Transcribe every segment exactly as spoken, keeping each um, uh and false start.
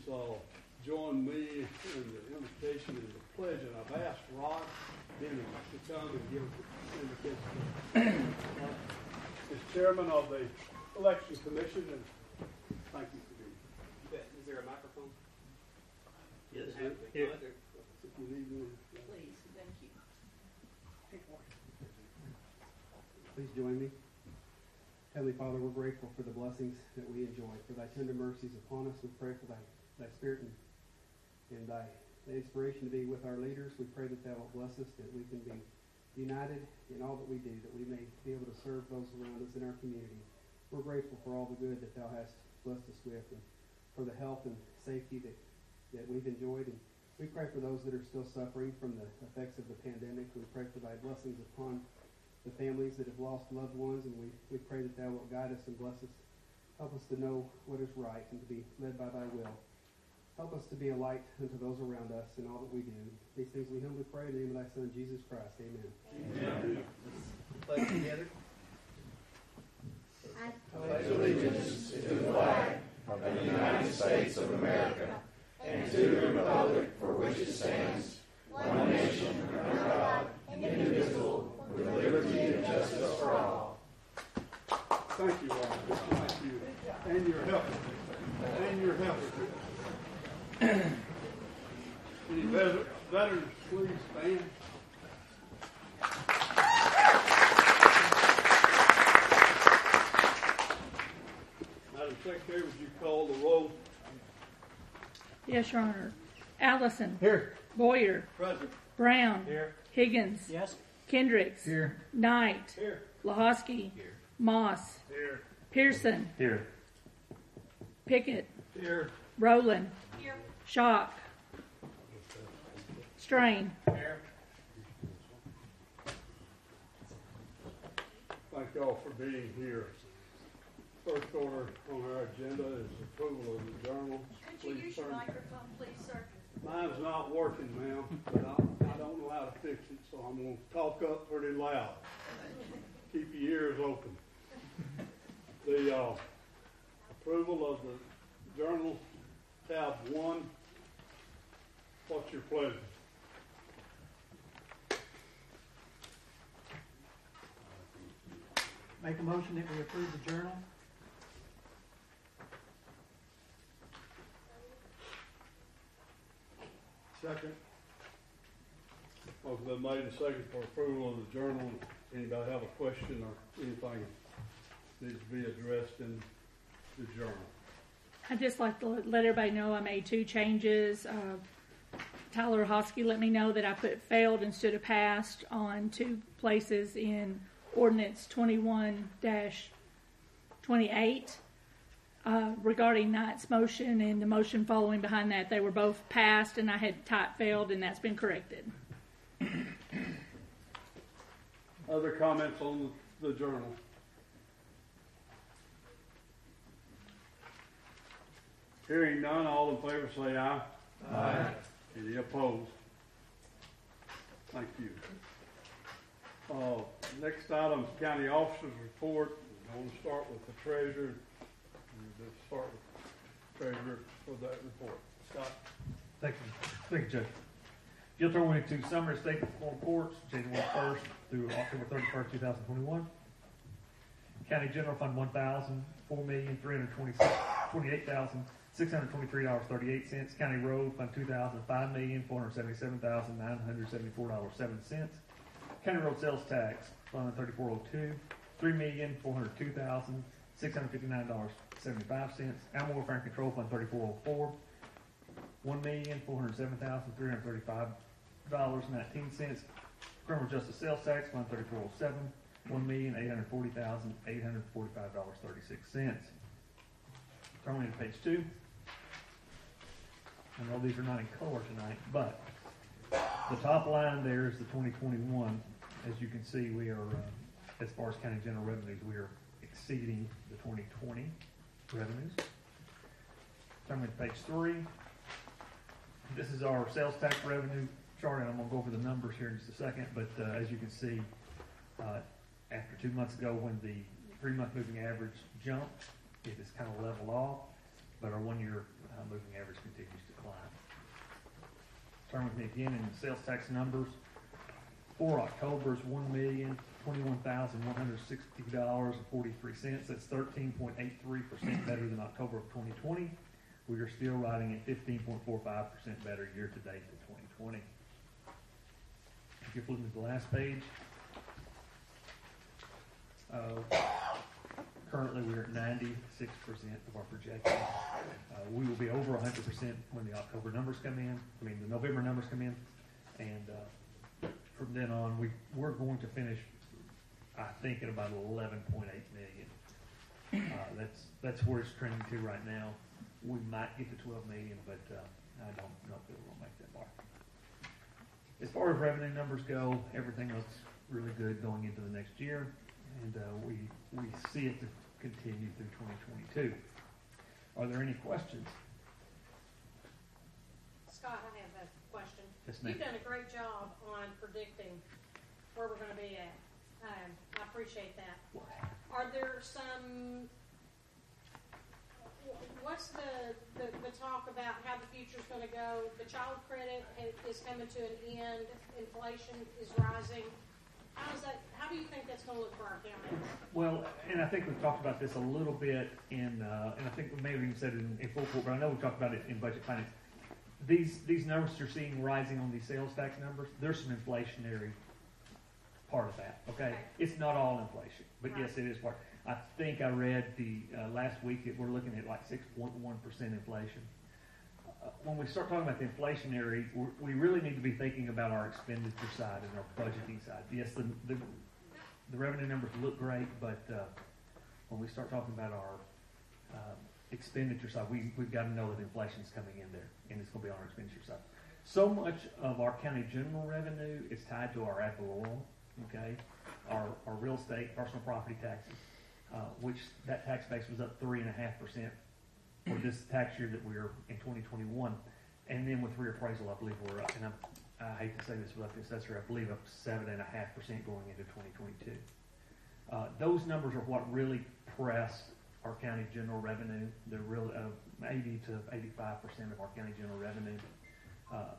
uh, join me in the invocation and the pledge, and I've asked Rod Dennis to come and give the invocation. Uh, as chairman of the election commission, and thank you for being here. Is there a microphone? Yes, here. Here. If you need one. Please, thank you. Please join me. Heavenly Father, we're grateful for the blessings that we enjoy, for thy tender mercies upon us. We pray for thy, thy spirit and, and thy, thy inspiration to be with our leaders. We pray that thou wilt bless us, that we can be united in all that we do, that we may be able to serve those around us in our community. We're grateful for all the good that thou hast blessed us with, and for the health and safety that, that we've enjoyed. And we pray for those that are still suffering from the effects of the pandemic. We pray for thy blessings upon the families that have lost loved ones, and we, we pray that thou wilt guide us and bless us. Help us to know what is right and to be led by thy will. Help us to be a light unto those around us in all that we do. These things we humbly pray in the name of thy Son, Jesus Christ. Amen. Amen. Let's play together. I pledge allegiance to the flag of the United States of America and to the republic for which it stands, one nation under God, indivisible, with liberty and justice for all. Thank you, Rod. Thank you. And your help. And your help. Any vet- veterans, please stand. Madam Secretary, would you call the roll? Yes, Your Honor. Allison. Here. Boyer. Present. Brown. Here. Higgins. Yes. Kendricks. Here. Knight. Here. Lahosky. Here. Moss. Here. Pearson. Here. Pickett. Here. Rowland. Here. Schock. Strain. Here. Thank you all for being here. First order on our agenda is approval of the journal. Could you Please use your turn. microphone, please, sir? Mine's not working, ma'am, but I, I don't know how to fix it, so I'm going to talk up pretty loud. Keep your ears open. The uh, approval of the journal, tab one. What's your pleasure? Make a motion that we approve the journal. Second. Motion been made and second for approval of the journal. Anybody have a question or anything needs to be addressed in the journal? I'd just like to let everybody know I made two changes. Uh, Tyler Hosky let me know that I put failed instead of passed on two places in ordinance twenty-one dash twenty-eight. Uh, regarding Knight's motion and the motion following behind that, they were both passed, and I had type failed, and that's been corrected. Other comments on the, the journal? Hearing none, all in favor say aye. Aye. Any opposed? Thank you. Uh, next item, county officers report. I want to start with the treasurer. Let's start with the treasurer for that report. Scott. Thank you. Thank you, Judge. You'll turn with me to summary statement for reports, January first through October thirty-first, two thousand twenty-one. County General Fund one thousand four million three hundred twenty-eight thousand six hundred twenty-three dollars and thirty-eight cents. County Road Fund two thousand five million four hundred seventy-seven thousand nine hundred seventy-four dollars and seven cents. County Road Sales Tax Fund thirty-four oh two three million four hundred two thousand six hundred fifty-nine dollars and seventy-five cents. Animal Welfare and Control Fund thirty-four oh four one million four hundred seven thousand three hundred thirty-five dollars and nineteen cents. Criminal Justice Sales Tax Fund thirty-four oh seven one million eight hundred forty thousand eight hundred forty-five dollars and thirty-six cents. Turning to page two. I know these are not in color tonight, but the top line there is the twenty twenty-one. As you can see, we are, uh, as far as county general revenues, we are exceeding the twenty twenty revenues. Turning to page three. This is our sales tax revenue chart, and I'm going to go over the numbers here in just a second. But uh, as you can see, uh, after two months ago when the three-month moving average jumped, it has kind of leveled off. but our one-year uh, moving average continues to climb. Turn with me again in the sales tax numbers. For October is one million twenty-one thousand one hundred sixty dollars and forty-three cents. That's thirteen point eight three percent better than October of twenty twenty. We are still riding at fifteen point four five percent better year to date than twenty twenty. If you're flipping to the last page, uh, currently we're at ninety-six percent of our projection. Uh, we will be over one hundred percent when the October numbers come in, I mean the November numbers come in, and uh, from then on, we, we're going to finish, I think, at about eleven point eight million. Uh, that's, that's where it's trending to right now. We might get to twelve million, but uh, I don't know if we'll make that mark. As far as revenue numbers go, everything looks really good going into the next year, and uh, we, we see it to continue through twenty twenty-two. Are there any questions? Scott, I have a question. Yes, ma'am. You've done a great job on predicting where we're going to be at. Um, I appreciate that. Are there some, what's the, the, the talk about how the future's going to go? The child credit is coming to an end. Inflation is rising. How is that, how do you think that's going to look for our county? Well, and I think we've talked about this a little bit in, uh, and I think we may have even said it in, in full court, but I know we talked about it in budget finance. These these numbers you're seeing rising on these sales tax numbers, there's some inflationary part of that, okay? Okay. It's not all inflation, but Right. yes, it is part. I think I read the, uh, last week that we're looking at like six point one percent inflation. Uh, when we start talking about the inflationary, we're, we really need to be thinking about our expenditure side and our budgeting side. Yes, the, the, the revenue numbers look great, but uh, when we start talking about our um, expenditure side, we, we've got to know that inflation's coming in there, and it's going to be on our expenditure side. So much of our county general revenue is tied to our ad valorem, okay? Our, our real estate, personal property taxes, uh, which that tax base was up three and a half percent for this tax year that we're in twenty twenty-one. And then with reappraisal, I believe we're up, and I'm, I hate to say this without the assessor, I believe up seven and a half percent going into twenty twenty-two. Uh, those numbers are what really press our county general revenue. They're really uh, eighty to eighty-five percent of our county general revenue. Uh,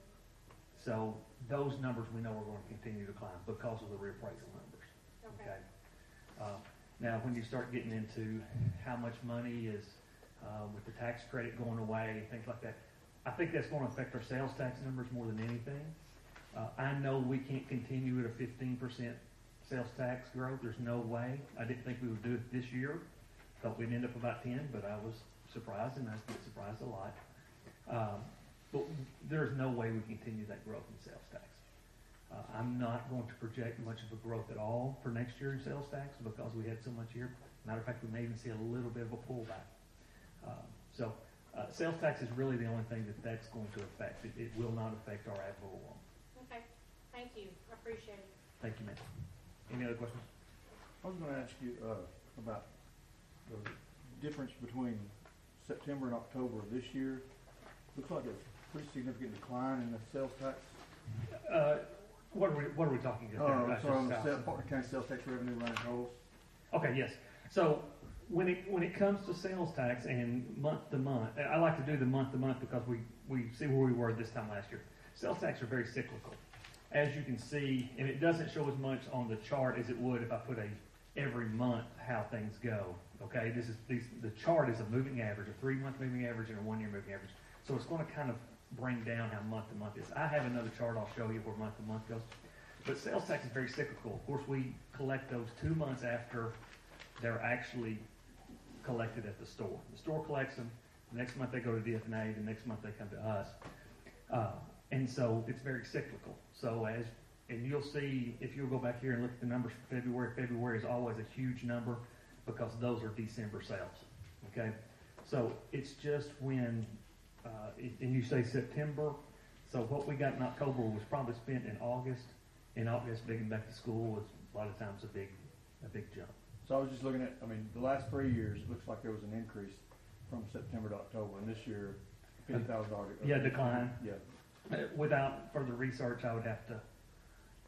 so those numbers we know are going to continue to climb because of the reappraisal numbers. Okay. Okay. Uh, now, when you start getting into how much money is uh, with the tax credit going away, things like that, I think that's going to affect our sales tax numbers more than anything. Uh, I know we can't continue at a fifteen percent sales tax growth. There's no way. I didn't think we would do it this year. Thought we'd end up about ten, but I was surprised, and I get surprised a lot. Um, but there's no way we continue that growth in sales tax. Uh, I'm not going to project much of a growth at all for next year in sales tax because we had so much here. Matter of fact, we may even see a little bit of a pullback. Um, so uh, sales tax is really the only thing that that's going to affect. It, it will not affect our ad valorem. Okay. Thank you. I appreciate it. Thank you, ma'am. Any other questions? I was gonna ask you, uh, about the difference between September and October of this year. Looks like a pretty significant decline in the sales tax. Uh, what are we What are we talking about? Uh, That's sorry, on the just sales, south. Partner County sales tax revenue line totals. Okay, yes. So when it when it comes to sales tax and month to month, I like to do the month to month because we we see where we were this time last year. Sales tax are very cyclical, as you can see, and it doesn't show as much on the chart as it would if I put a every month how things go. Okay, this is these, the chart is a moving average, a three month moving average, and a one year moving average. So it's going to kind of bring down how month to month is. I have another chart I'll show you where month to month goes. But sales tax is very cyclical. Of course, we collect those two months after they're actually collected at the store. The store collects them. The next month they go to D F N A. The next month they come to us. Uh, and so it's very cyclical. So as and you'll see if you'll go back here and look at the numbers for February. February is always a huge number because those are December sales. Okay, so it's just when uh, it, and you say September. So what we got in October was probably spent in August. In August, big and back to school was a lot of times a big, a big jump. So I was just looking at, I mean, the last three years, it looks like there was an increase from September to October, and this year, fifty thousand dollars. Yeah, decline. Yeah. Uh, Without further research, I would have to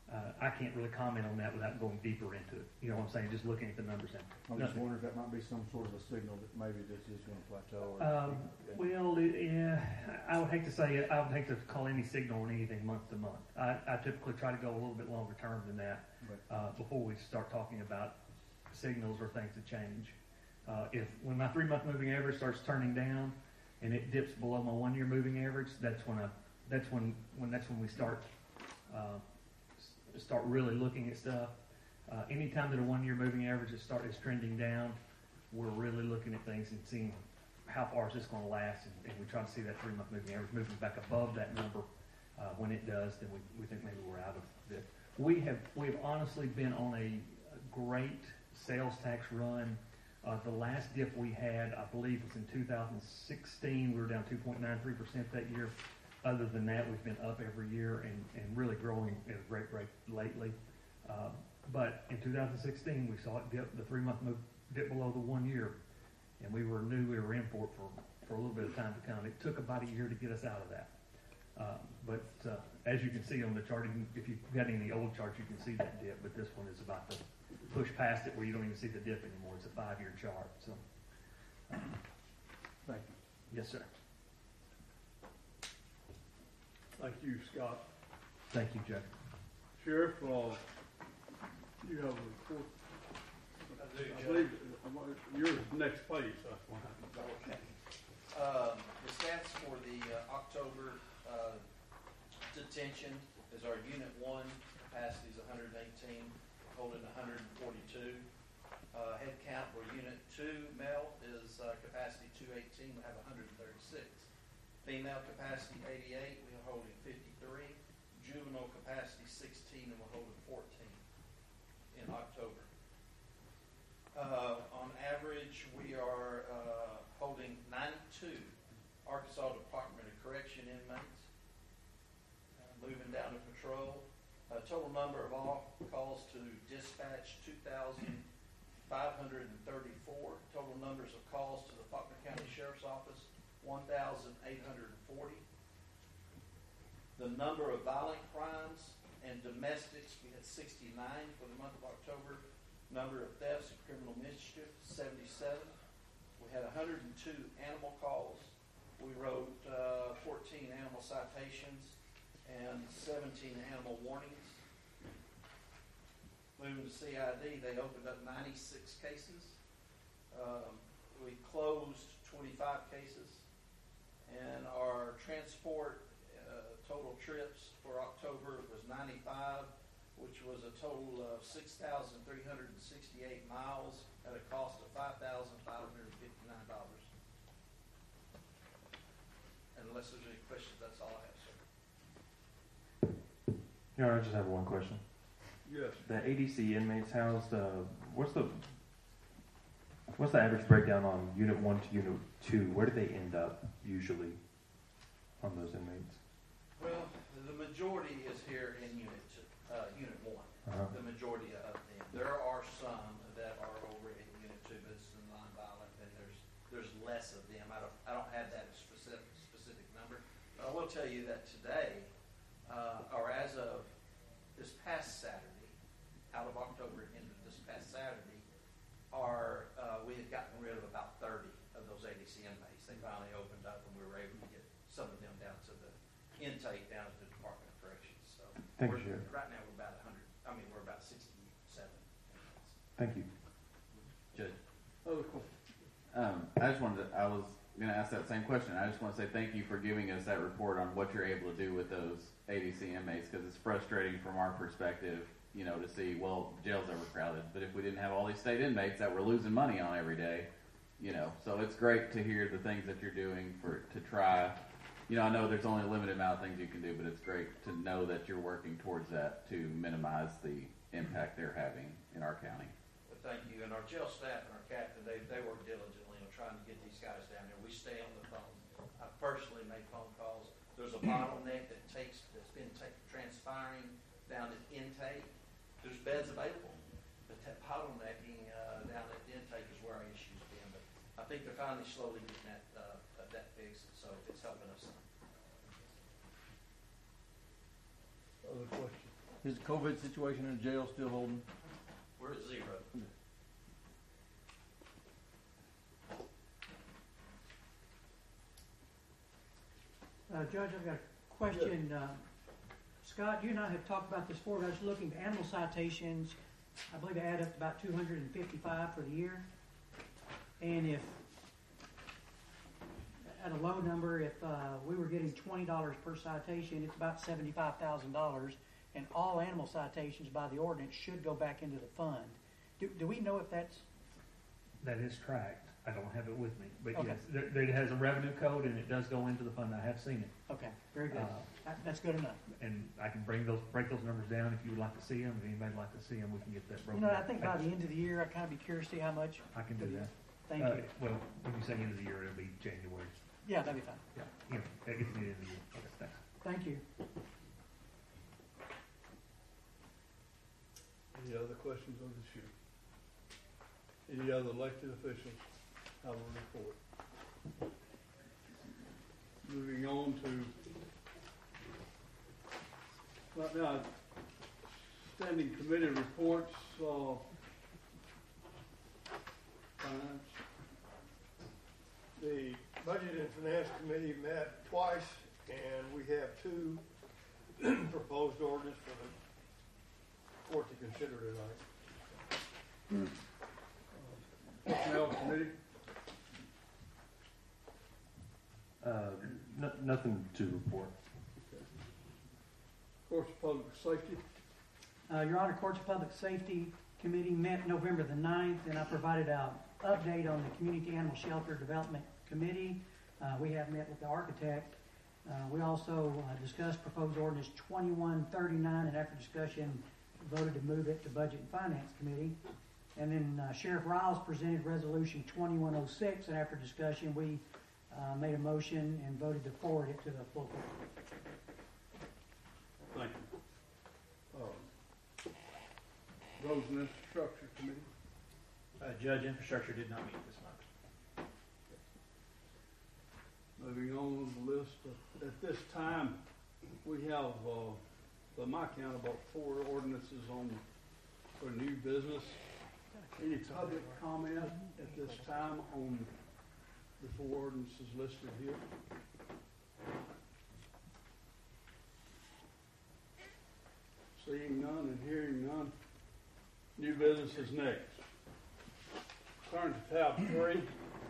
uh, I can't really comment on that without going deeper into it. You know what I'm saying? Just looking at the numbers. And I'm just nothing. wondering if that might be some sort of a signal that maybe this is going to plateau. Or Um, well, it, yeah, I would hate to say it. I would hate to call any signal on anything month to month. I, I typically try to go a little bit longer term than that uh, before we start talking about signals or things to change. Uh, if when my three-month moving average starts turning down and it dips below my one-year moving average, that's when I that's when when that's when we start uh, s- start really looking at stuff. Uh, anytime that a one-year moving average is start is trending down, we're really looking at things and seeing how far is this going to last, and, and we try to see that three-month moving average moving back above that number. Uh, when it does, then we, we think maybe we're out of it. We have we've honestly been on a, a great sales tax run. Uh, the last dip we had, I believe, was in two thousand sixteen. We were down two point nine three percent that year. Other than that, we've been up every year and, and really growing at a great rate lately. Uh, but in two thousand sixteen, we saw it dip, the three-month move dip below the one year, and we were knew we were in for it for, for a little bit of time to come. It took about a year to get us out of that. Uh, but uh, as you can see on the chart, you can, if you've got any old charts, you can see that dip. But this one is about to push past it where you don't even see the dip anymore. It's a five-year chart. So, uh, Thank you. yes, sir. Thank you, Scott. Thank you, Jeff. Sheriff, uh, you have a report. I do, I Judge. believe uh, yours is next page, that's why. Okay. Um, the stats for the uh, October uh, detention is our Unit one capacity is one hundred eighteen, holding one hundred forty-two. Uh, head count for Unit two male is uh, capacity two eighteen, we have one hundred thirty-six. Female capacity eighty-eight, we are holding fifty-three. Juvenile capacity sixteen, and we're holding fourteen in October. Uh, on average, we are uh, holding ninety-two Arkansas Department of Correction inmates. Uh, moving down to patrol, uh, total number of all calls to dispatch two thousand five hundred thirty-four. Total numbers of calls to the Faulkner County Sheriff's Office one thousand eight hundred forty. The number of violent crimes and domestics, we had sixty-nine for the month of October. Number of thefts and criminal mischief, seventy-seven. We had one hundred two animal calls. We wrote uh, fourteen animal citations and seventeen animal warnings. Moving to C I D, they opened up ninety-six cases. Um, we closed twenty-five cases. And our transport uh, total trips for October was ninety-five, which was a total of six thousand three hundred sixty-eight miles at a cost of five thousand five hundred fifty-nine dollars. And unless there's any questions, that's all I have, sir. Yeah, I just have one question. Yes. The A D C inmates, how's the what's the what's the average breakdown on unit one to unit two? Where do they end up usually on those inmates? Well, the majority is here in unit two, uh, unit one. Uh-huh. The majority of them. There are some that are over in unit two, but it's the nonviolent, and there's there's less of them. I don't I don't have that specific specific number. But I will tell you that today, uh, or as of this past Saturday, out of October into this past Saturday, are uh, we had gotten rid of about thirty of those A D C inmates. They finally opened up, and we were able to get some of them down to the intake down at the Department of Corrections. So Thank we're, you, Sheriff. right now we're about one hundred. I mean, we're about sixty-seven. Thank you. Judge, Other question? um, I just wanted to, I was going to ask that same question. I just want to say thank you for giving us that report on what you're able to do with those A D C inmates, because it's frustrating from our perspective, you know, to see, well, jail's overcrowded, but if we didn't have all these state inmates that we're losing money on every day, you know, so it's great to hear the things that you're doing for to try. You know, I know there's only a limited amount of things you can do, but it's great to know that you're working towards that to minimize the impact they're having in our county. Well, thank you. And our jail staff and our captain, they, they work diligently on trying to get these guys down there. We stay on the phone. I personally make phone calls. There's a bottleneck that takes, that's been take, transpiring down at intake. There's beds available, but that bottlenecking uh, down at intake is where our issues have been. But I think they're finally slowly getting that, uh, that fixed, so it's helping us some. Other question? Is the COVID situation in the jail still holding? We're at zero. Uh, Judge, I've got a question. Uh, Scott, you and I have talked about this before. I was looking at animal citations. I believe they add up to about two hundred fifty-five for the year. And if, at a low number, if uh, we were getting twenty dollars per citation, it's about seventy-five thousand dollars. And all animal citations by the ordinance should go back into the fund. Do, do we know if that's... That is tracked. I don't have it with me, but Okay. yes, there, there has a revenue code and it does go into the fund. I have seen it. Okay, very good. Uh, That- That's good enough. And I can bring those, break those numbers down if you would like to see them. If anybody would like to see them, we can get that You broken know, down. I think by the end of the year, I'd kind of be curious to see how much. I can do that. Thank Uh, you. Well, when you say end of the year, it'll be January. Yeah, that'd be fine. Yeah, you know, that gets me to the end of the year. Okay, thanks. Thank you. Any other questions on this issue? Any other elected officials have a report? Moving on to, right now, standing committee reports, uh, finance. The Budget and Finance Committee met twice, and we have two proposed orders for the court to consider tonight. Personnel committee, Uh, no, nothing to report. course of public safety, Uh, Your Honor, Courts of Public Safety Committee met November the ninth, and I provided an update on the Community Animal Shelter Development Committee. Uh, we have met with the architect. Uh, we also uh, discussed proposed ordinance twenty-one thirty-nine, and after discussion, voted to move it to Budget and Finance Committee. And then uh, Sheriff Riles presented resolution twenty-one oh six, and after discussion, we uh, made a motion and voted to forward it to the full court. thank you. Um, Roads and Infrastructure Committee, Uh, Judge, infrastructure did not meet this month. moving on the list, uh, at this time, we have, uh, by my count, about four ordinances on, for new business. Any public comment at this time on the four ordinances listed here? Seeing none and hearing none, new business is next. Turn to tab three.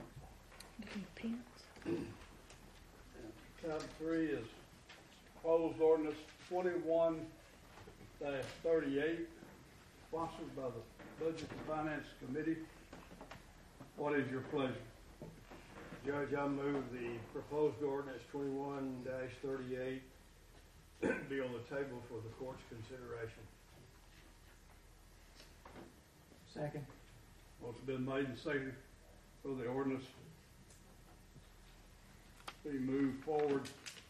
Tab three is proposed ordinance twenty-one thirty-eight, sponsored by the Budget and Finance Committee. What is your pleasure? Judge, I move the proposed ordinance twenty-one thirty-eight be on the table for the court's consideration. Second. What's been made and seconded for the ordinance be moved forward.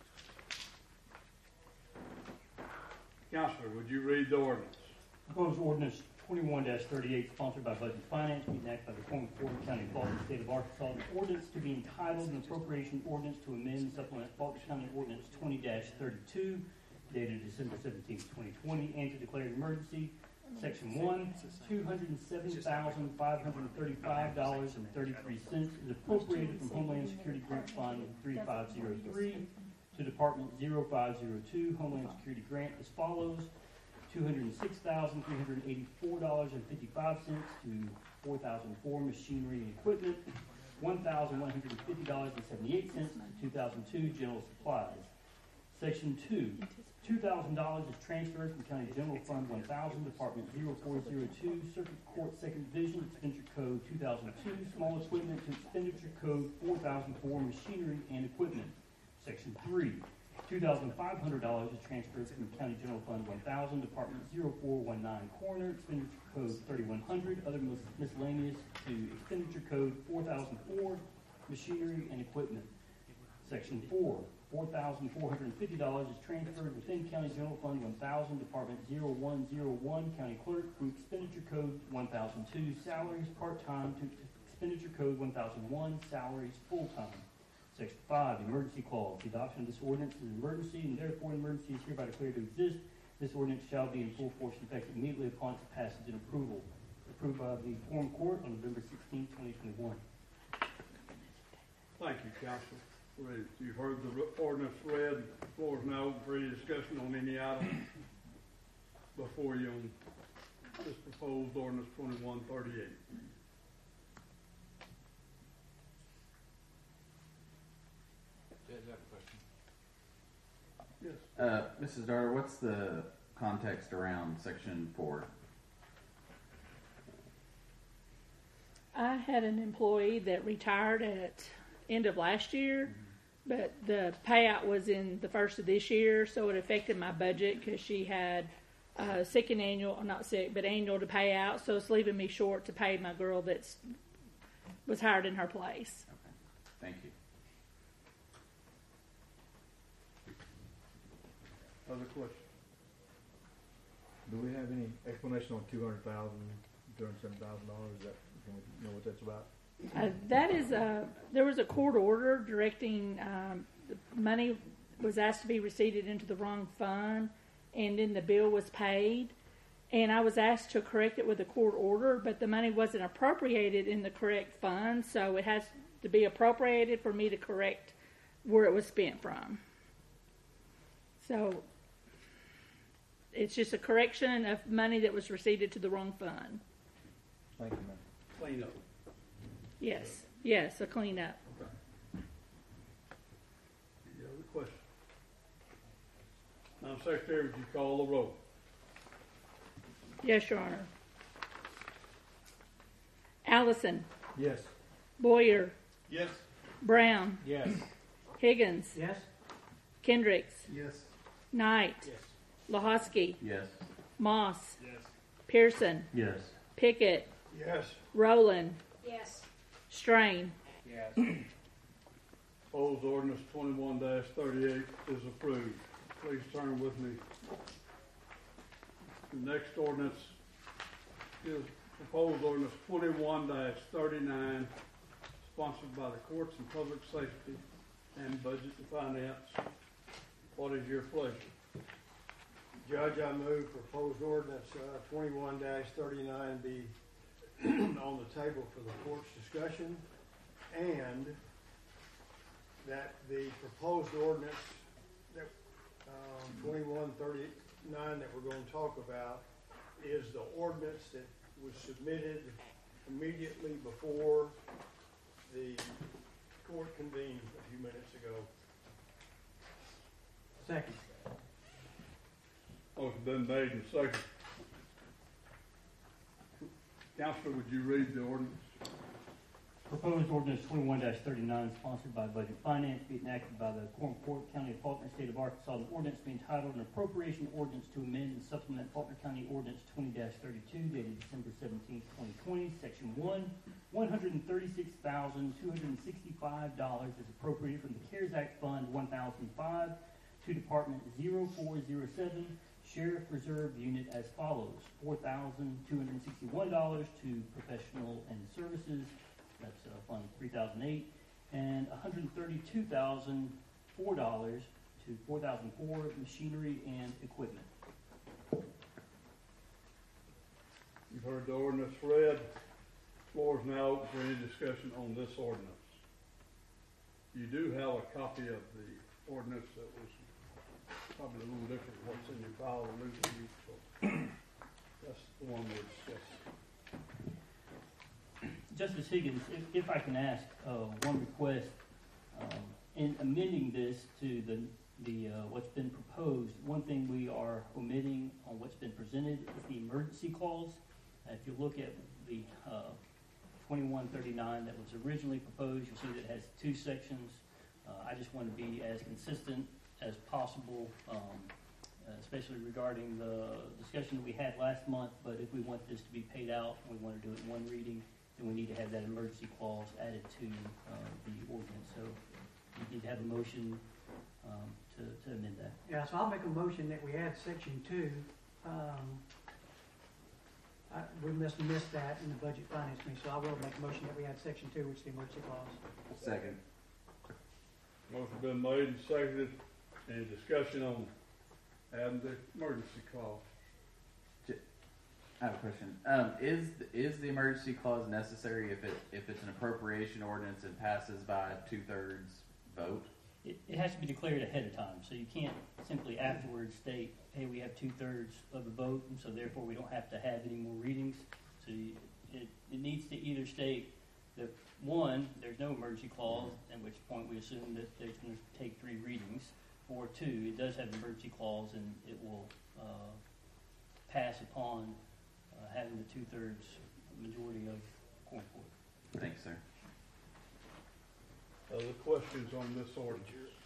Counselor, would you read the ordinance? Proposed ordinance twenty-one thirty-eight, sponsored by Budget and Finance, being enacted by the Coleman County, County of Baltimore, State of Arkansas. An ordinance to be entitled an appropriation ordinance to amend and supplement Baltimore County Ordinance twenty thirty-two, dated December seventeenth, twenty twenty, and to declare an emergency. Section one, two hundred seven thousand five hundred thirty-five dollars and thirty-three cents is appropriated from Homeland Security Grant Fund three five zero three to Department zero five zero two Homeland Security Grant as follows: two hundred six thousand three hundred eighty-four dollars and fifty-five cents to four thousand four machinery and equipment, one thousand one hundred fifty dollars and seventy-eight cents to two thousand two general supplies. Section two, two thousand dollars is transferred from County General Fund one thousand, Department zero four zero two, Circuit Court Second Division, Expenditure Code two thousand two, Small Equipment, to Expenditure Code four thousand four, Machinery and Equipment. Section three, two thousand five hundred dollars is transferred from County General Fund one thousand, Department zero four one nine, Coroner, Expenditure Code thirty-one hundred, other mis- miscellaneous, to Expenditure Code four thousand four, Machinery and Equipment. Section four, four thousand four hundred fifty dollars is transferred within County General Fund one thousand, Department zero one zero one, County Clerk, Group Expenditure Code one thousand two, Salaries Part-Time, to Expenditure Code one thousand one, Salaries Full-Time. Section five, Emergency Clause. The adoption of this ordinance is an emergency, and therefore an emergency is hereby declared to exist This ordinance shall be in full force and effective immediately upon its passage and approval. Approved by the Forum Court on November sixteenth, twenty twenty-one. Thank you, Council. Read. You've heard the re- ordinance read. The floor is now open for any discussion on any item before you on this proposed ordinance twenty-one thirty-eight. Judge, I have a question. Yes. Uh, Missus Darter, what's the context around section four? I had an employee that retired at end of last year, but the payout was in the first of this year, so it affected my budget because she had uh, sick and annual, not sick, but annual to pay out, so it's leaving me short to pay my girl that's was hired in her place. Okay, thank you. Other questions? Do we have any explanation on two hundred thousand, two hundred seven thousand dollars? Is that, can we know what that's about? Uh, that is a, there was a court order directing, um, the money was asked to be receipted into the wrong fund, and then the bill was paid. And I was asked to correct it with a court order, but the money wasn't appropriated in the correct fund, so it has to be appropriated for me to correct where it was spent from. So it's just a correction of money that was received to the wrong fund. Thank you, ma'am. Clean up. Yes, yes, a cleanup. Any other questions? Madam Secretary, would you call the roll? Yes, Your Honor. Allison, Yes. Boyer, Yes. Brown, Yes. Yes? Higgins, Kendricks, Yes. Knight, Yes. Lahosky, Yes. Moss, Yes. Pearson, Yes. Pickett, Yes. Rowland, Yes. Strain. Yes. Proposed ordinance twenty-one thirty-eight is approved. Please turn with me. The next ordinance is proposed ordinance twenty-one thirty-nine, sponsored by the Courts and Public Safety and Budget and Finance. What is your pleasure? Judge, I move proposed ordinance uh, twenty-one thirty-nine be on the table for the court's discussion, and that the proposed ordinance that um, twenty-one thirty-nine that we're going to talk about is the ordinance that was submitted immediately before the court convened a few minutes ago. Second. Motion been made and seconded. Counselor, would you read the ordinance? Proposed ordinance twenty-one thirty-nine, sponsored by Budget Finance, be enacted by the Quorum Court, County of Faulkner, State of Arkansas. An ordinance be entitled an appropriation ordinance to amend and supplement Faulkner County Ordinance twenty thirty-two, dated December seventeenth, twenty twenty, Section one, one hundred thirty-six thousand, two hundred sixty-five dollars is appropriated from the CARES Act Fund one thousand five to Department zero four zero seven, Sheriff Reserve Unit as follows: four thousand two hundred sixty-one dollars to professional and services, that's uh, Fund three thousand eight, and one hundred thirty-two thousand four dollars to four thousand four, machinery and equipment. You've heard the ordinance read. Floor is now open for any discussion on this ordinance. You do have a copy of the ordinance that was probably a little different than what's in your file, or new to you, so that's the one we're discussing. Justice Higgins, if, if I can ask uh, one request, um, in amending this to the the uh, what's been proposed, one thing we are omitting on what's been presented is the emergency clause. Uh, if you look at the uh, twenty-one thirty-nine that was originally proposed, you'll see that it has two sections. Uh, I just want to be as consistent as possible, um, especially regarding the discussion that we had last month. But if we want this to be paid out, and we want to do it in one reading, then we need to have that emergency clause added to uh, the ordinance. So you need to have a motion um, to, to amend that. Yeah, so I'll make a motion that we add section two. Um, I, we must have missed that in the budget finance meeting, so I will make a motion that we add section two, which is the emergency clause. Second. Motion been made and seconded. Any discussion on it? adding the emergency clause. I have a question. Um, is is the emergency clause necessary if it if it's an appropriation ordinance and passes by a two thirds vote? It, it has to be declared ahead of time, so you can't simply afterwards state, hey, we have two thirds of the vote, and so therefore we don't have to have any more readings. So you, it, it needs to either state that, one, there's no emergency clause, at which point we assume that there's going to take three readings, or two, it does have an emergency clause and it will uh, pass upon uh, having the two thirds majority of court court. Thanks, sir. Other questions on this ordinance?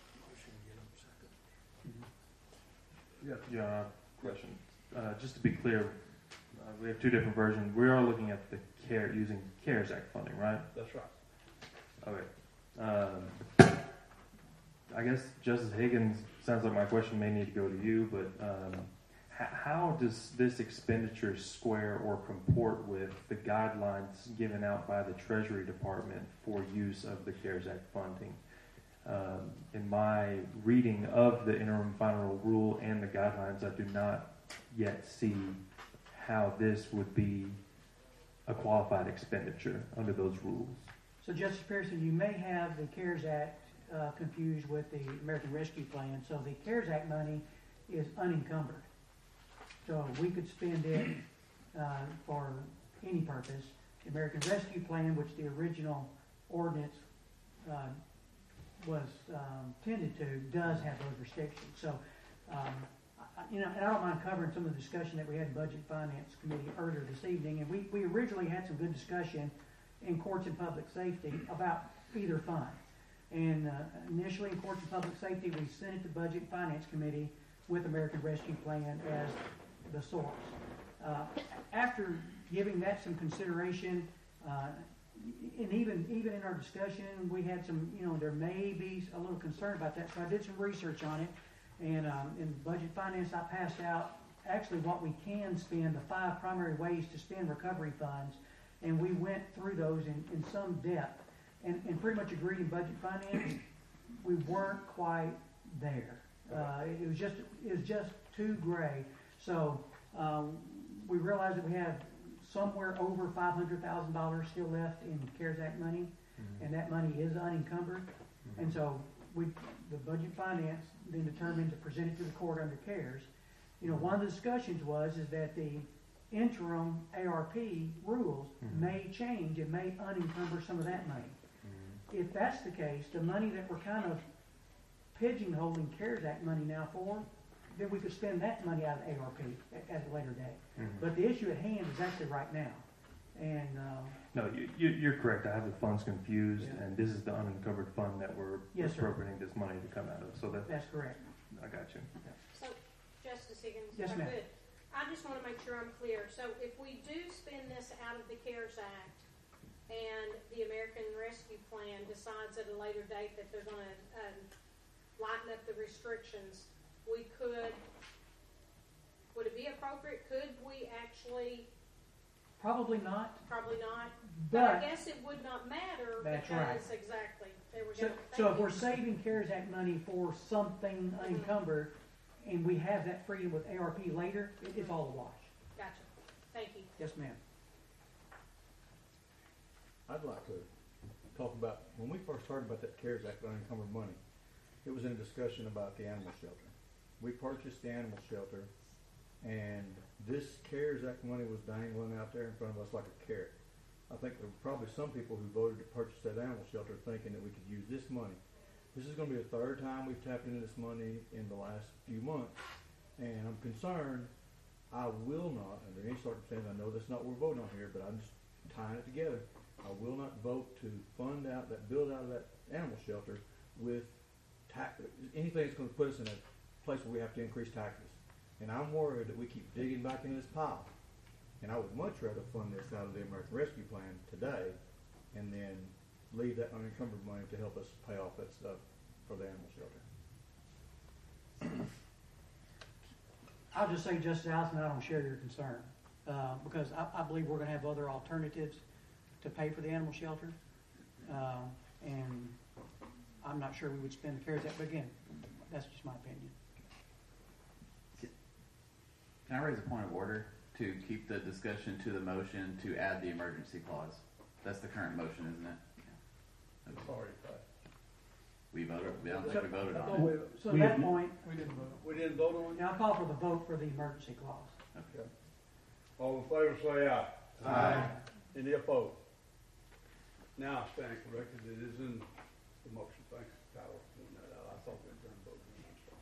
Yeah, yeah, question. Uh, just to be clear, uh, we have two different versions. We are looking at the care, using CARES Act funding, right? That's right. Okay. Um, I guess Justice Higgins, sounds like my question may need to go to you, but um, h- how does this expenditure square or comport with the guidelines given out by the Treasury Department for use of the CARES Act funding? Um, in my reading of the interim final rule and the guidelines, I do not yet see how this would be a qualified expenditure under those rules. So Justice Pearson, you may have the CARES Act uh, confused with the American Rescue Plan. So the CARES Act money is unencumbered. So we could spend it uh, for any purpose. The American Rescue Plan, which the original ordinance uh, was um, tended to, does have those restrictions. So, um, I, you know, and I don't mind covering some of the discussion that we had in Budget and Finance Committee earlier this evening. And we, we originally had some good discussion in Courts and Public Safety about either fund. And uh, initially in Courts and Public Safety, we sent it to Budget and Finance Committee with American Rescue Plan as the source. Uh, after giving that some consideration, uh, and even even in our discussion, we had some, you know, there may be a little concern about that. So I did some research on it, and um, in Budget Finance, I passed out actually what we can spend, the five primary ways to spend recovery funds, and we went through those in, in some depth, and, and pretty much agreed in Budget Finance we weren't quite there. Uh, it was just it was just too gray. So um, we realized that we have somewhere over five hundred thousand dollars still left in CARES Act money, mm-hmm. and that money is unencumbered. Mm-hmm. And so we, the Budget Finance, then determined to present it to the court under CARES. You know, one of the discussions was is that the interim A R P rules mm-hmm. may change and may unencumber some of that money. Mm-hmm. If that's the case, the money that we're kind of pigeonholing CARES Act money now for, then we could spend that money out of A R P at, at a later date. Mm-hmm. But the issue at hand is actually right now. And um, no, you, you, you're correct. I have the funds confused, yeah. and this is the unencumbered fund that we're yes, appropriating this money to come out of. So that that's correct. I got you. So, Justice Higgins, yes, if I ma'am. could, I just want to make sure I'm clear. So, if we do spend this out of the CARES Act, and the American Rescue Plan decides at a later date that they're going to um, lighten up the restrictions, we could, would it be appropriate, could we actually? Probably not. Probably not. But, but I guess it would not matter that's because, right. exactly, there we so, go. So if you. we're saving CARES Act money for something mm-hmm. unencumbered, and we have that freedom with A R P later, it, it's all a wash. Gotcha. Thank you. Yes, ma'am. I'd like to talk about, when we first heard about that CARES Act unencumbered money, it was in a discussion about the animal shelter. We purchased the animal shelter, and this CARES Act money was dangling out there in front of us like a carrot. I think there were probably some people who voted to purchase that animal shelter thinking that we could use this money. This is going to be the third time we've tapped into this money in the last few months, and I'm concerned. I will not, under any circumstance, I know that's not what we're voting on here, but I'm just tying it together. I will not vote to fund out that, build out of that animal shelter with tax, anything that's going to put us in a place where we have to increase taxes. And I'm worried that we keep digging back into this pile. And I would much rather fund this out of the American Rescue Plan today and then leave that unencumbered money to help us pay off that stuff for the animal shelter. I'll just say, Justice Allison, I don't share your concern uh, because I, I believe we're going to have other alternatives to pay for the animal shelter. Uh, and I'm not sure we would spend the CARES Act, but again, that's just my opinion. Can I raise a point of order to keep the discussion to the motion to add the emergency clause? That's the current motion, isn't it? Yeah. Okay. Sorry, Pat. We voted. I don't think we voted I on thought it. we, So at We that didn't- point, we didn't vote. We didn't vote on it? now I'll call for the vote for the emergency clause. Okay. All in favor say aye. Aye. Any opposed? Now I stand corrected, it is in the motion. Thanks, Tyler, for pointing that out. I thought we had done voting.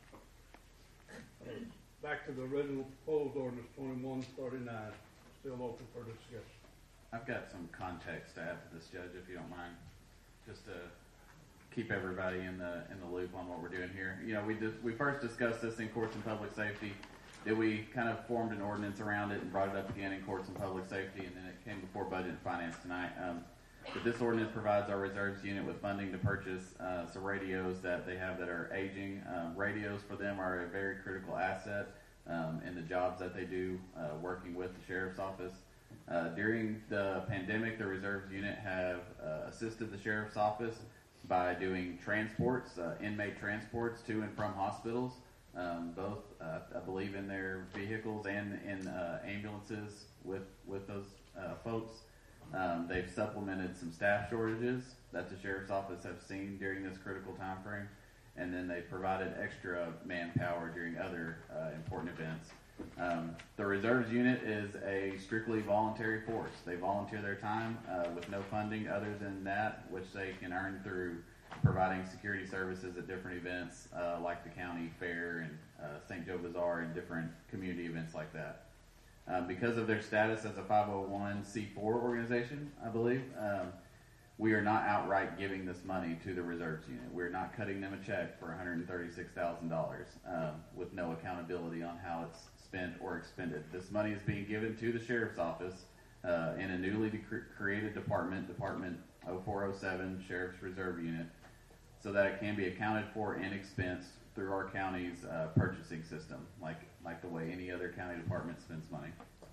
Uh, Back to the original proposed ordinance twenty-one thirty-nine, still open for discussion. I've got some context to add to this, Judge, if you don't mind, just to keep everybody in the in the loop on what we're doing here. You know, we did, we first discussed this in courts and public safety. Then we kind of formed an ordinance around it and brought it up again in courts and public safety, and then it came before budget and finance tonight. Um, but this ordinance provides our reserves unit with funding to purchase uh, some radios that they have that are aging. Um, radios for them are a very critical asset um, in the jobs that they do uh, working with the sheriff's office. Uh, during the pandemic, the reserves unit have uh, assisted the sheriff's office by doing transports, uh, inmate transports to and from hospitals, um, both, uh, I believe, in their vehicles and in uh, ambulances with with those uh, folks. Um, they've supplemented some staff shortages that the sheriff's office have seen during this critical time frame, and then they've provided extra manpower during other uh, important events. Um, the reserves unit is a strictly voluntary force. They volunteer their time uh, with no funding other than that, which they can earn through providing security services at different events uh, like the county fair and uh, Saint Joe Bazaar and different community events like that. Um, because of their status as a five oh one c four organization, I believe, um, we are not outright giving this money to the reserves unit. We're not cutting them a check for one hundred thirty-six thousand dollars um, with no accountability on how it's spent or expended. This money is being given to the sheriff's office uh, in a newly de- created department, Department oh four oh seven Sheriff's Reserve Unit, so that it can be accounted for and expensed through our county's uh, purchasing system, like like the way any other county department spends money.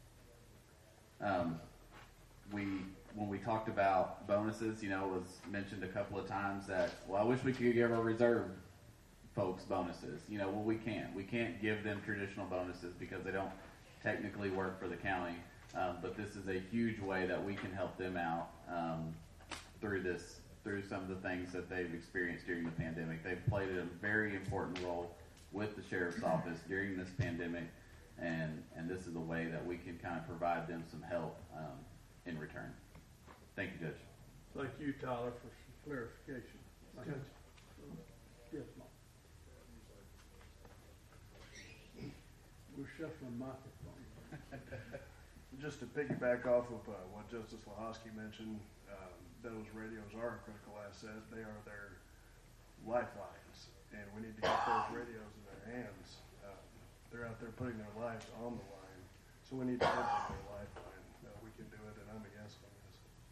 Um, we when we talked about bonuses, you know, it was mentioned a couple of times that, well, I wish we could give our reserve folks bonuses. You know, well, we can't. We can't give them traditional bonuses because they don't technically work for the county. Um, but this is a huge way that we can help them out um, through this, through some of the things that they've experienced during the pandemic. They've played a very important role with the sheriff's office during this pandemic, and and this is a way that we can kind of provide them some help um, in return. Thank you, Judge. Thank you, Tyler, for some clarification. Thank you. Yes, Mark. We're shuffling microphones. Just to piggyback off of uh, what Justice Lahosky mentioned, um, those radios are a critical asset. They are their lifelines, and we need to get those radios in their hands. Um, they're out there putting their lives on the line, so we need to give them their lifeline. Uh, we can do it, and I'm a yes on this.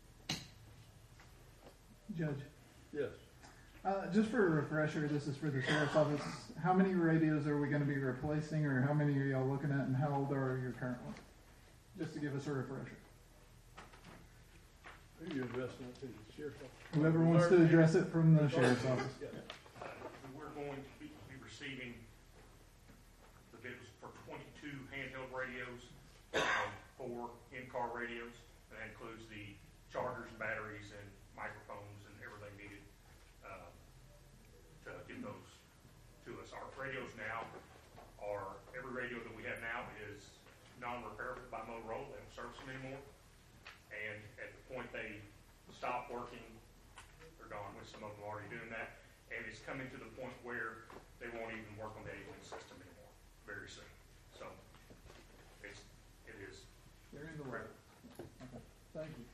Judge, Yes. uh, just for a refresher, this is for the sheriff's office. How many radios are we going to be replacing, or how many are y'all looking at, and how old are your current ones? Just to give us a refresher. Who are you addressing it to? The sheriff's office? Whoever wants to address it from the sheriff's office. Yes. Uh, we're going to be, be receiving the bids for twenty-two handheld radios, and four in-car radios. That includes the chargers and batteries and microphones and everything needed uh, to get those to us. Our radios now are, every radio that we have now is non-repairable by Motorola. They don't service them anymore. And at the point they stop working, they're gone, with some of them already doing that. And it's coming to the point where they won't even work on the A-Link system anymore very soon. So it's, it is. They're in the way. Okay. Thank you.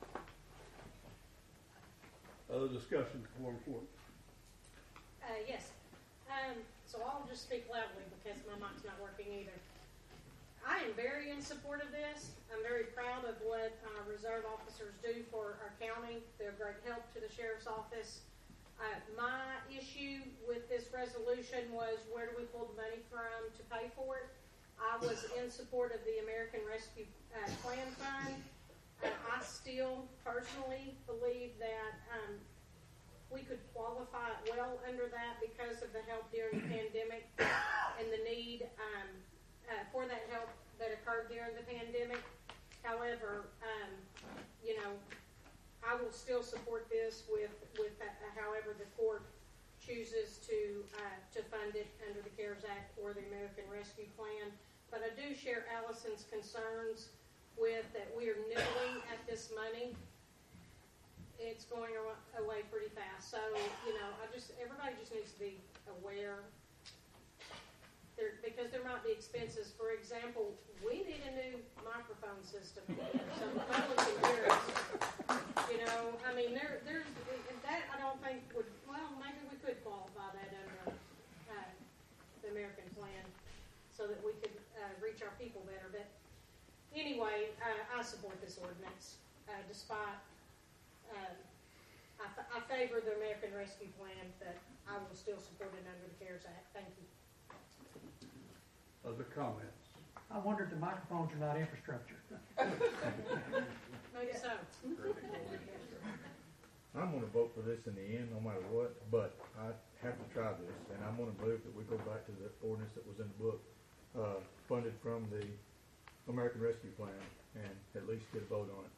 Other discussion before court? Uh, yes. Um, so I'll just speak loudly because my mic's not working either. I am very in support of this. I'm very proud of what uh, reserve officers do for our county. They're a great help to the sheriff's office. Uh, my issue with this resolution was, where do we pull the money from to pay for it? I was in support of the American Rescue uh, Plan Fund. Uh, I still personally believe that um, we could qualify it well under that because of the help during the pandemic and the need um, uh, for that help that occurred during the pandemic. However, um, you know, I will still support this with, with uh, however the court chooses to, uh, to fund it under the CARES Act or the American Rescue Plan. But I do share Allison's concerns with that we are nibbling at this money. It's going away pretty fast. So, you know, I just, everybody just needs to be aware there, because there might be expenses. For example, we need a new microphone system so the public can hear us. You know, I mean, there, there's, that I don't think would, well, maybe we could qualify that under uh, the American plan so that we could uh, reach our people better. But anyway, uh, I support this ordinance uh, despite Um, I, f- I favor the American Rescue Plan, but I will still support it under the CARES Act. Thank you. Other comments? I wonder if the microphones are not infrastructure. Maybe so. I'm gonna vote for this in the end, no matter what, but I have to try this, and I'm gonna move that we go back to the ordinance that was in the book, uh, funded from the American Rescue Plan, and at least get a vote on it.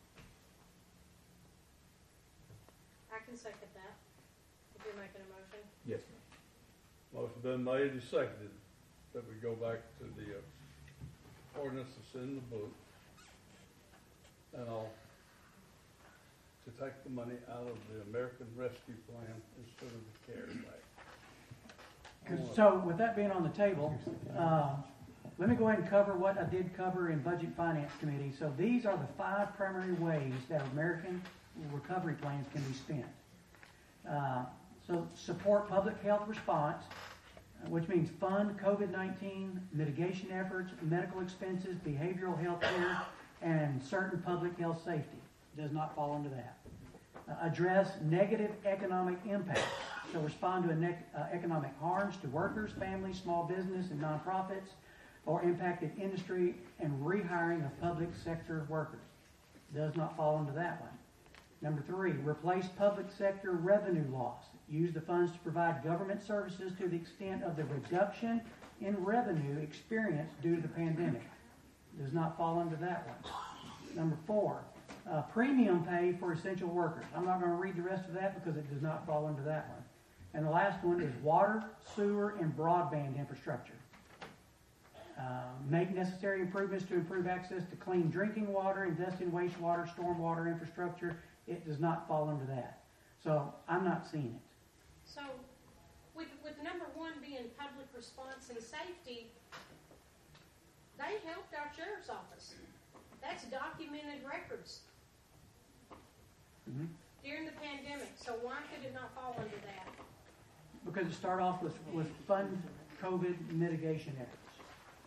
I can second that, if you're making a motion. Yes, ma'am. Motion been made and seconded that we go back to the uh, ordinance that's in the book and all to take the money out of the American Rescue Plan instead of the CARES Act. So with that being on the table, uh, let me go ahead and cover what I did cover in Budget Finance Committee. So these are the five primary ways that American recovery plans can be spent. Uh, so support public health response, uh, which means fund COVID nineteen mitigation efforts, medical expenses, behavioral health care, and certain public health safety. Does not fall into that. Uh, address negative economic impacts. So respond to ne- uh, economic harms to workers, families, small business, and nonprofits, or impacted industry and rehiring of public sector workers. Does not fall into that one. Number three, replace public sector revenue loss. Use the funds to provide government services to the extent of the reduction in revenue experienced due to the pandemic. Does not fall under that one. Number four, uh, premium pay for essential workers. I'm not going to read the rest of that because it does not fall under that one. And the last one is water, sewer, and broadband infrastructure. Uh, make necessary improvements to improve access to clean drinking water, invest in wastewater, stormwater infrastructure. It does not fall under that. So I'm not seeing it. So with, with number one being public response and safety, they helped our sheriff's office. That's documented records Mm-hmm. during the pandemic. So why could it not fall under that? Because it started off with, with fund COVID mitigation efforts.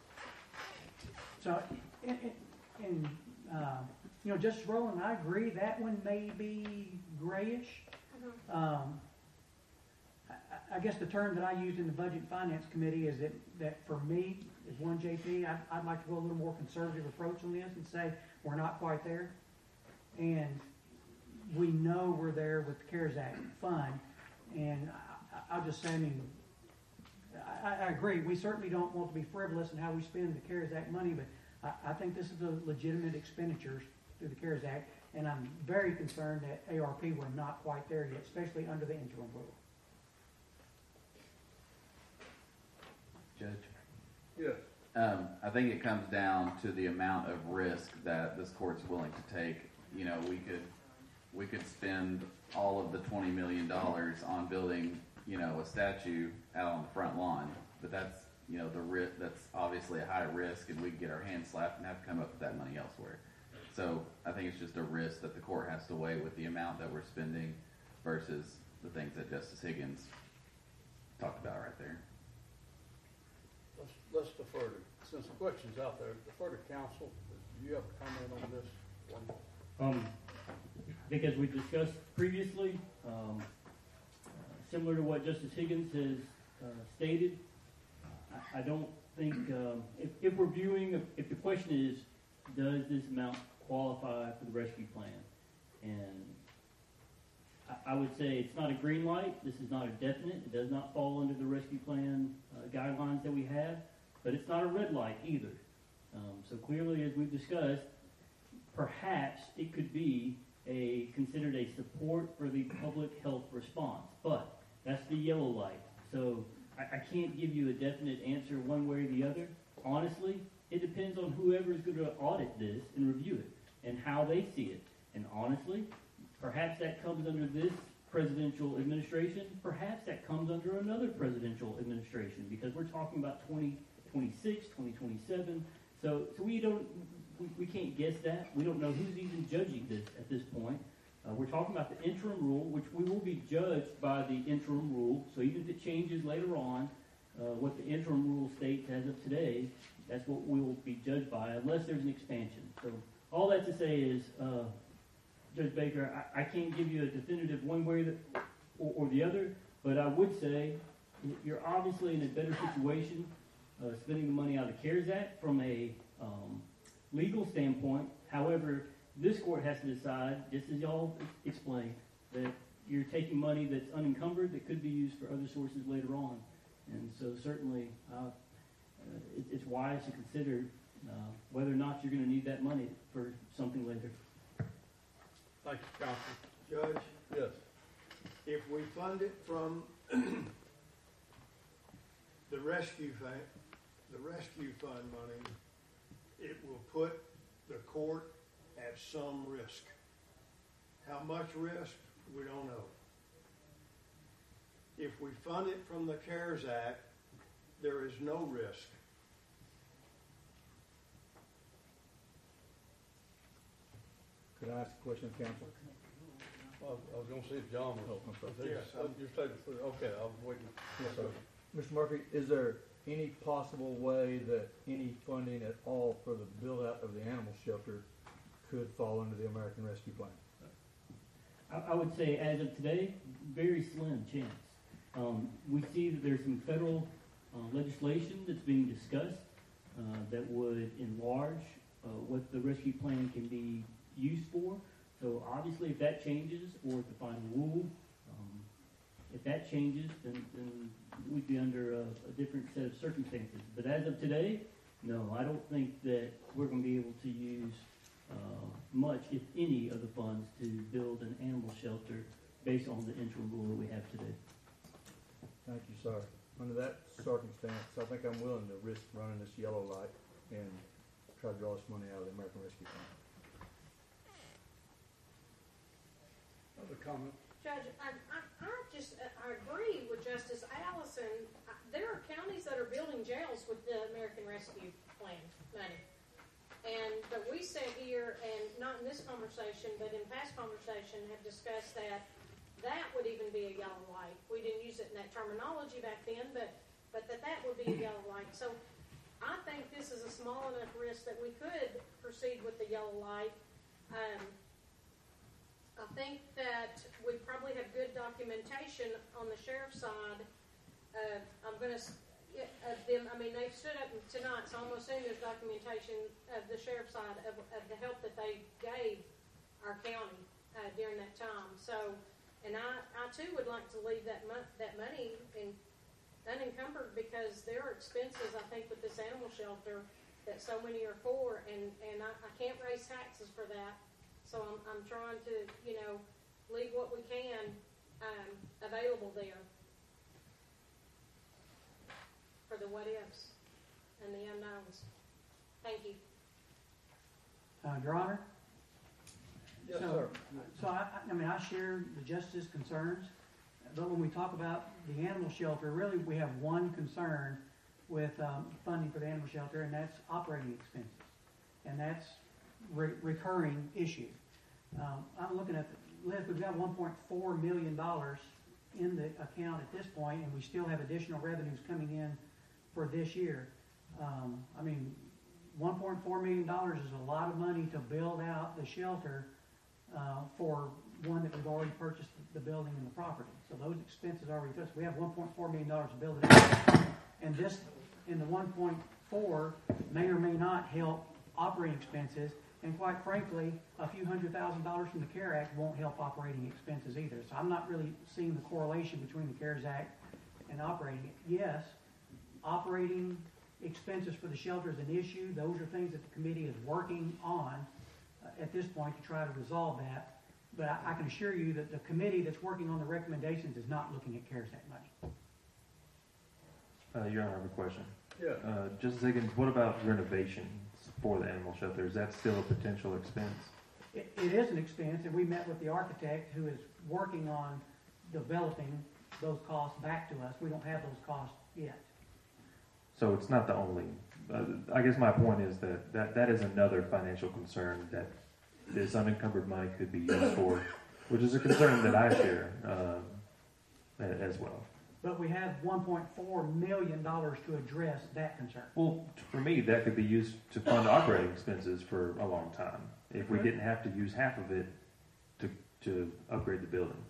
So, in, in, in uh, you know, Justice Rowland, I agree that one may be grayish. Mm-hmm. Um, I, I guess the term that I used in the Budget and Finance Committee is that, that for me, as one J P, I'd, I'd like to go a little more conservative approach on this and say we're not quite there. And we know we're there with the CARES Act fund. And I, I'll just say, I mean, I, I agree. We certainly don't want to be frivolous in how we spend the CARES Act money, but I, I think this is a legitimate expenditures through the CARES Act, and I'm very concerned that A R P we're not quite there yet, especially under the interim rule. Judge? Yes. Um, I think it comes down to the amount of risk that this court's willing to take. You know, we could we could spend all of the twenty million dollars on building, you know, a statue out on the front lawn, but that's, you know, the ri- that's obviously a high risk, and we could get our hands slapped and have to come up with that money elsewhere. So I think it's just a risk that the court has to weigh with the amount that we're spending versus the things that Justice Higgins talked about right there. Let's, let's defer to, since the question's out there, defer to counsel. Do you have a comment on this one? Um, I think as we discussed previously, um, uh, similar to what Justice Higgins has uh, stated, I, I don't think, um, if, if we're viewing, if the question is, does this amount qualify for the rescue plan? And I, I would say it's not a green light. This is not a definite. It does not fall under the rescue plan uh, guidelines that we have, but it's not a red light either. Um, so clearly, as we've discussed, perhaps it could be a considered a support for the public health response, but that's the yellow light. So I, I can't give you a definite answer one way or the other. Honestly, it depends on whoever is going to audit this and review it and how they see it. And honestly, perhaps that comes under this presidential administration. Perhaps that comes under another presidential administration, because we're talking about twenty twenty-six, twenty twenty-seven. So, so we don't, we, we can't guess that. We don't know who's even judging this at this point. Uh, we're talking about the interim rule, which we will be judged by the interim rule. So even if it changes later on, uh, what the interim rule states as of today, that's what we will be judged by, unless there's an expansion. So all that to say is, uh, Judge Baker, I, I can't give you a definitive one way that, or, or the other, but I would say you're obviously in a better situation uh, spending the money out of the CARES Act from a um, legal standpoint. However, this court has to decide, just as y'all explained, that you're taking money that's unencumbered that could be used for other sources later on. And so certainly uh, uh, it, it's wise to consider uh, whether or not you're going to need that money for something later. Thank you, Counsel. Judge? Yes. If we fund it from the rescue fund, the rescue fund money, it will put the court at some risk. How much risk? We don't know. If we fund it from the CARES Act, there is no risk. Could I ask a question, Counsel? Well, I was gonna see if John was. Oh, I'm sorry. Yes, you're taking, okay, I was waiting. Yes, sir. Mister Murphy, is there any possible way that any funding at all for the build-out of the animal shelter could fall under the American Rescue Plan? I, I would say, as of today, very slim chance. Um, we see that there's some federal uh, legislation that's being discussed uh, that would enlarge uh, what the rescue plan can be used for. So obviously, if that changes, or if the final rule, um, if that changes, then, then we'd be under a, a different set of circumstances. But as of today, no, I don't think that we're going to be able to use uh, much, if any, of the funds to build an animal shelter based on the interim rule that we have today. Thank you, sir. Under that circumstance, I think I'm willing to risk running this yellow light and try to draw this money out of the American Rescue Plan. Other comment? Judge, I, I, I just, I agree with Justice Allison. I, there are counties that are building jails with the American Rescue Plan money. And, but we sat here, and not in this conversation, but in past conversation, have discussed that that would even be a yellow light. We didn't use it in that terminology back then, but, but that that would be a yellow light. So I think this is a small enough risk that we could proceed with the yellow light. Um, I think that we probably have good documentation on the sheriff's side. Uh, I'm going to, of them, I mean, they've stood up tonight, so I'm assuming there's documentation of the sheriff's side of, of the help that they gave our county uh, during that time. So, and I, I too would like to leave that mo- that money in, unencumbered, because there are expenses, I think, with this animal shelter that so many are for, and, and I, I can't raise taxes for that. So I'm, I'm trying to, you know, leave what we can um, available there for the what ifs and the unknowns. Thank you. Uh, Your Honor? Yes, so, sir. So I, I mean, I share the justice's concerns, but when we talk about the animal shelter, really we have one concern with um, funding for the animal shelter, and that's operating expenses, and that's re- recurring issue. Um, I'm looking at the list. We've got one point four million dollars in the account at this point, and we still have additional revenues coming in for this year. Um, I mean, one point four million dollars is a lot of money to build out the shelter uh, for one that we've already purchased the building and the property. So those expenses are already touched. We have one point four million dollars to build it out. And this, in the one point four, may or may not help operating expenses. And quite frankly, a few hundred thousand dollars from the CARES Act won't help operating expenses either. So I'm not really seeing the correlation between the CARES Act and operating. Yes, operating expenses for the shelter is an issue. Those are things that the committee is working on uh, at this point to try to resolve that. But I, I can assure you that the committee that's working on the recommendations is not looking at CARES Act money. Uh, Your Honor, I have a question. Yeah. Uh, Justice Higgins, what about renovations for the animal shelter? Is that still a potential expense? It, it is an expense, and we met with the architect who is working on developing those costs back to us. We don't have those costs yet. So it's not the only, uh, I guess my point is that, that that is another financial concern that this unencumbered money could be used for, which is a concern that I share um, a- as well. But we have one point four million dollars to address that concern. Well, for me, that could be used to fund operating expenses for a long time if we Okay. didn't have to use half of it to, to upgrade the building.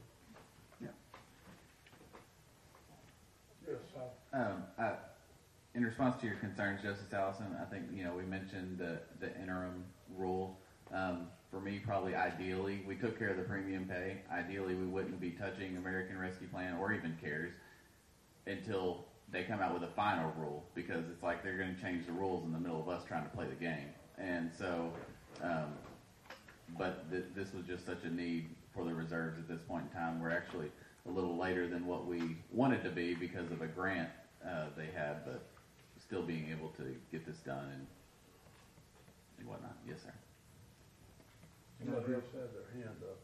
Yes, Um, I, in response to your concerns, Justice Allison, I think, you know, we mentioned the, the interim rule. Um, for me, probably ideally, we took care of the premium pay. Ideally, we wouldn't be touching American Rescue Plan or even CARES until they come out with a final rule, because it's like they're going to change the rules in the middle of us trying to play the game. And so, um, but th- this was just such a need for the reserves at this point in time. We're actually a little later than what we wanted to be because of a grant uh, they had, but still being able to get this done and, and whatnot. Yes, sir. somebody else had their hand up.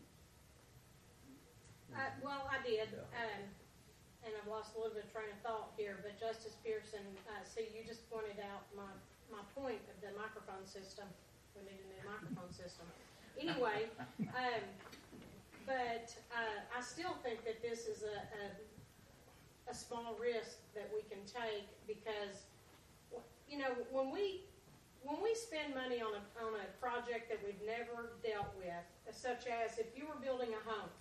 Uh, well, I did, um, and I've lost a little bit of train of thought here, but Justice Pearson, uh, see, you just pointed out my, my point of the microphone system. We need a new microphone system. Anyway, um, but, uh, I still think that this is a, a, a small risk that we can take because, you know, when we, when we spend money on a, on a project that we've never dealt with, such as if you were building a home,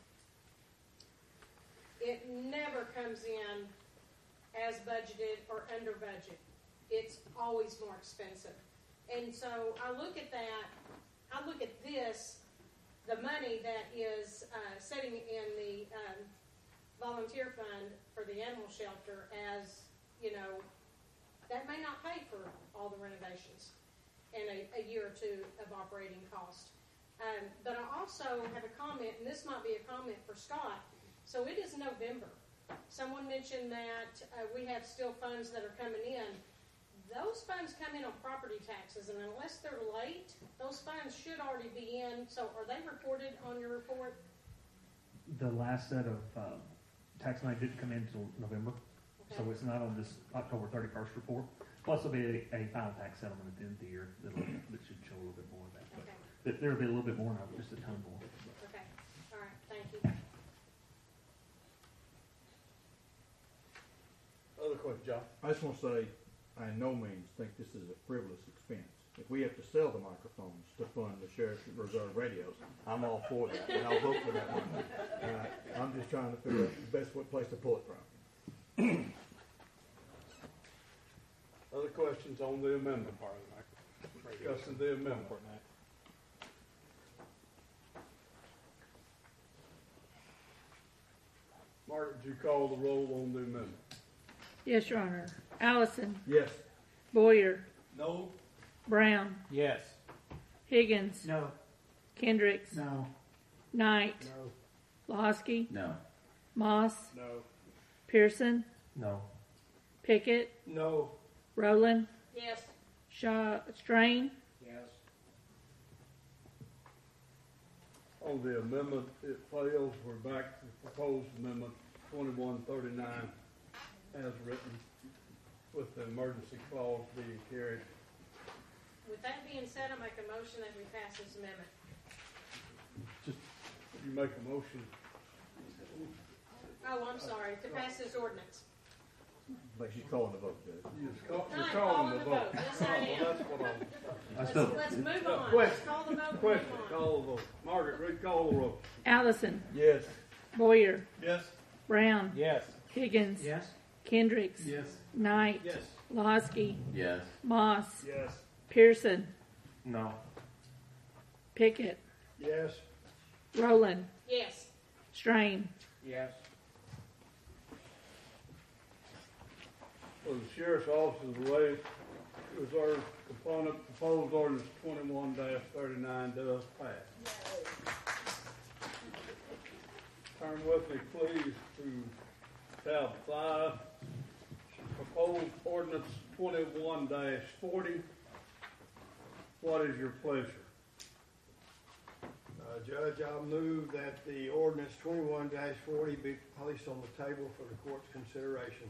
it never comes in as budgeted or under budget. It's always more expensive. And so I look at that, I look at this, the money that is uh, sitting in the um, volunteer fund for the animal shelter as, you know, that may not pay for all the renovations and a, a year or two of operating cost. Um, but I also have a comment, and this might be a comment for Scott. So it is November. Someone mentioned that uh, we have still funds that are coming in. Those funds come in on property taxes, and unless they're late, those funds should already be in. So are they reported on your report? The last set of um, tax money didn't come in until November, Okay. so it's not on this October thirty-first report. Plus, there'll be a, a final tax settlement at the end of the year that'll, that should show a little bit more of that. But Okay. th- there'll be a little bit more, not just a ton more. Okay. All right. Thank you. Other question, John? I just want to say, I in no means think this is a frivolous expense. If we have to sell the microphones to fund the Sheriff's Reserve radios, I'm all for that, and I'll vote for that money. Uh, I'm just trying to figure out the best place to pull it from. Other questions on the amendment? Discussing the amendment. Margaret, would you call the roll on the amendment? Yes, Your Honor. Allison. Yes. Boyer. No. Brown. Yes. Higgins. No. Kendricks. No. Knight. No. Lahosky. No. Moss. No. Pearson. No. Pickett. No. Rowland. Yes. Shaw, Strain. Yes. On the amendment, it fails. We're back to the proposed amendment twenty-one thirty-nine as written, with the emergency clause being carried. With that being said, I make a motion that we pass this amendment. Just, you make a motion. Oh, I'm sorry. To pass this ordinance. But she's calling the vote, Judge. You're, call, I'm you're calling the vote. Yes, I am. Well, that's what I'm. I Let's, still, let's move on. Question. Call the vote and Question, move on. call the vote. Margaret, read call the roll. Allison. Yes. Boyer. Yes. Brown. Yes. Higgins. Yes. Kendricks. Yes. Knight. Yes. Lahosky. Yes. Moss. Yes. Pearson. no. Pickett. Yes. Rowland. Yes. Strain. Yes. For the Sheriff's Office the way reserve component proposed ordinance twenty-one thirty-nine does pass. Turn with me, please, to tab five, proposed ordinance twenty-one forty. What is your pleasure? Uh, Judge, I'll move that the ordinance twenty-one forty be placed on the table for the court's consideration.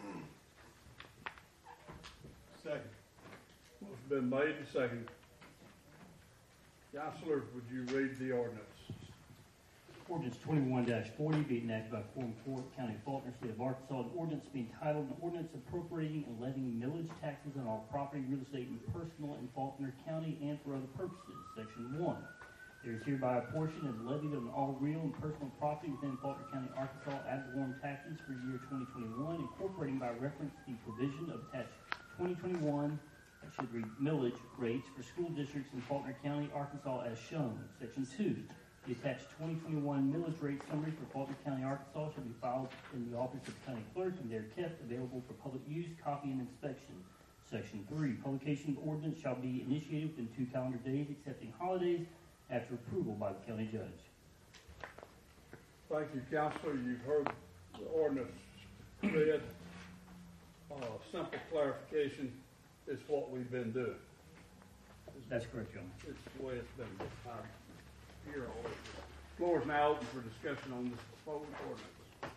Second. Motion been made and seconded. Counselor, would you read the ordinance? Ordinance twenty-one forty be enacted by Quorum Court, County of Faulkner, State of Arkansas. An ordinance being entitled, an ordinance appropriating and levying millage taxes on all property, real estate, and personal in Faulkner County and for other purposes. Section one. There is hereby a portion is levied on all real and personal property within Faulkner County, Arkansas, ad valorem taxes for year twenty twenty-one, incorporating by reference the provision of attached twenty twenty-one, that should read millage rates for school districts in Faulkner County, Arkansas, as shown. Section two. The attached twenty twenty-one millage rate summary for Faulkner County, Arkansas shall be filed in the office of the county clerk and there kept available for public use, copy, and inspection. Section three. Publication of ordinance shall be initiated within two calendar days, excepting holidays, after approval by the county judge. Thank you, Counselor. You've heard the ordinance read. Uh, simple clarification is what we've been doing. That's correct, John. It's the way it's been. Uh, here all over. Floor is now open for discussion on this proposed ordinance.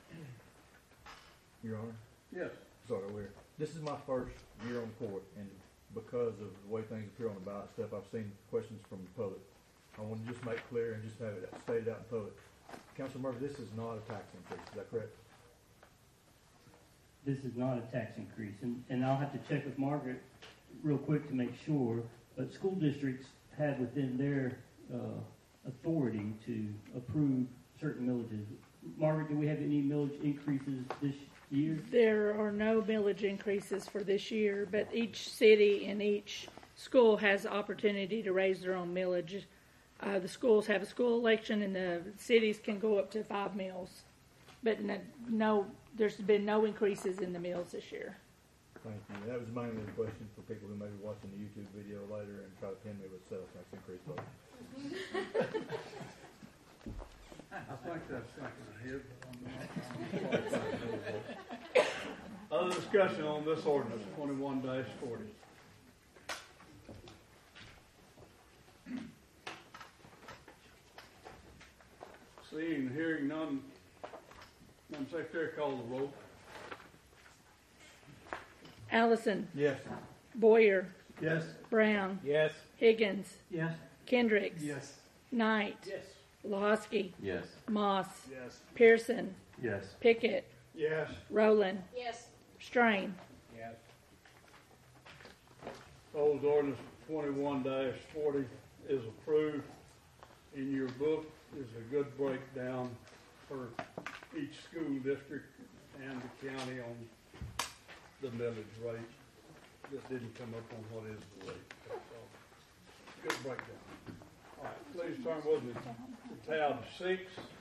Your Honor? Yes. Sorry, we're, this is my first year on court, and because of the way things appear on the ballot stuff, I've seen questions from the public. I want to just make clear and just have it stated out in public. Councilor Murphy, this is not a tax increase, is that correct? This is not a tax increase, and, and I'll have to check with Margaret real quick to make sure, but school districts have within their uh, authority to approve certain millages. Margaret, do we have any millage increases this year? There are no millage increases for this year, but each city and each school has the opportunity to raise their own millage. Uh, the schools have a school election, and the cities can go up to five mills. But no, no, there's been no increases in the mills this year. Thank you. That was mainly the question for people who may be watching the YouTube video later and try to pin me with sales tax increase vote. I think that's thinking ahead. Other discussion on this ordinance, twenty-one forty. Seeing and hearing none, Madam Secretary, call the roll. Allison. Yes. Boyer. Yes. Brown. Yes. Higgins. Yes. Kendricks. Yes. Knight. Yes. Lahosky. Yes. Moss. Yes. Pearson. Yes. Pickett. Yes. Rowland. Yes. Strain. Yes. Proposed ordinance twenty-one forty is approved. In your book is a good breakdown for each school district and the county on the millage rate. That didn't come up on what is the rate. So, good breakdown. All right, please turn with me to tab six.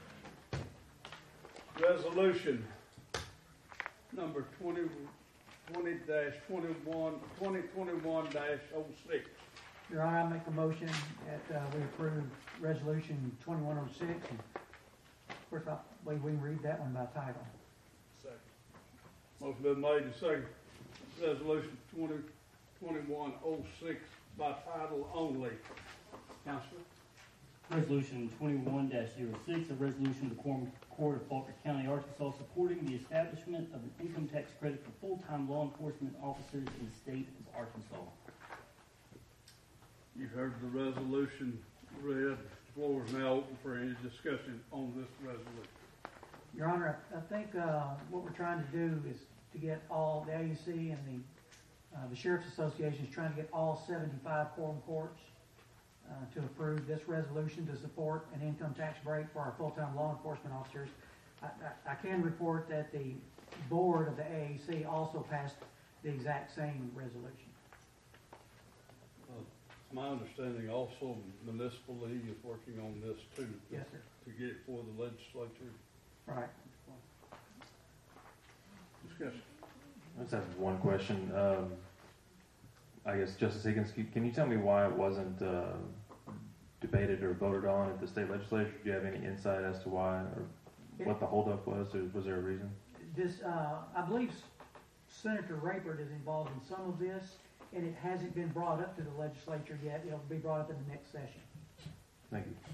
Resolution number twenty twenty dash twenty-one twenty twenty-one dash oh six. Your Honor, I make a motion that uh, we approve resolution twenty-one oh six. And of course, I believe we can read that one by title. Second. Motion been made and second. Resolution twenty twenty-one oh six by title only. Counselor? Resolution twenty-one dash oh six, a resolution of the Quorum Court of Faulkner County, Arkansas, supporting the establishment of an income tax credit for full-time law enforcement officers in the state of Arkansas. You've heard the resolution read. The floor is now open for any discussion on this resolution. Your Honor, I I think uh, what we're trying to do is to get all the A U C and the uh, the Sheriff's Association is trying to get all seventy-five quorum courts uh, to approve this resolution to support an income tax break for our full-time law enforcement officers. I, I, I can report that the board of the A A C also passed the exact same resolution. Uh, it's my understanding also Municipal League is working on this too. To, Yes, sir. To get it for the legislature. Right. Discussion. I just have one question. Um, I guess Justice Higgins, can- can you tell me why it wasn't uh, debated or voted on at the state legislature? Do you have any insight as to why, or what the holdup was, or was there a reason? This, uh, I believe Senator Rayford is involved in some of this, and it hasn't been brought up to the legislature yet. It'll be brought up in the next session. Thank you.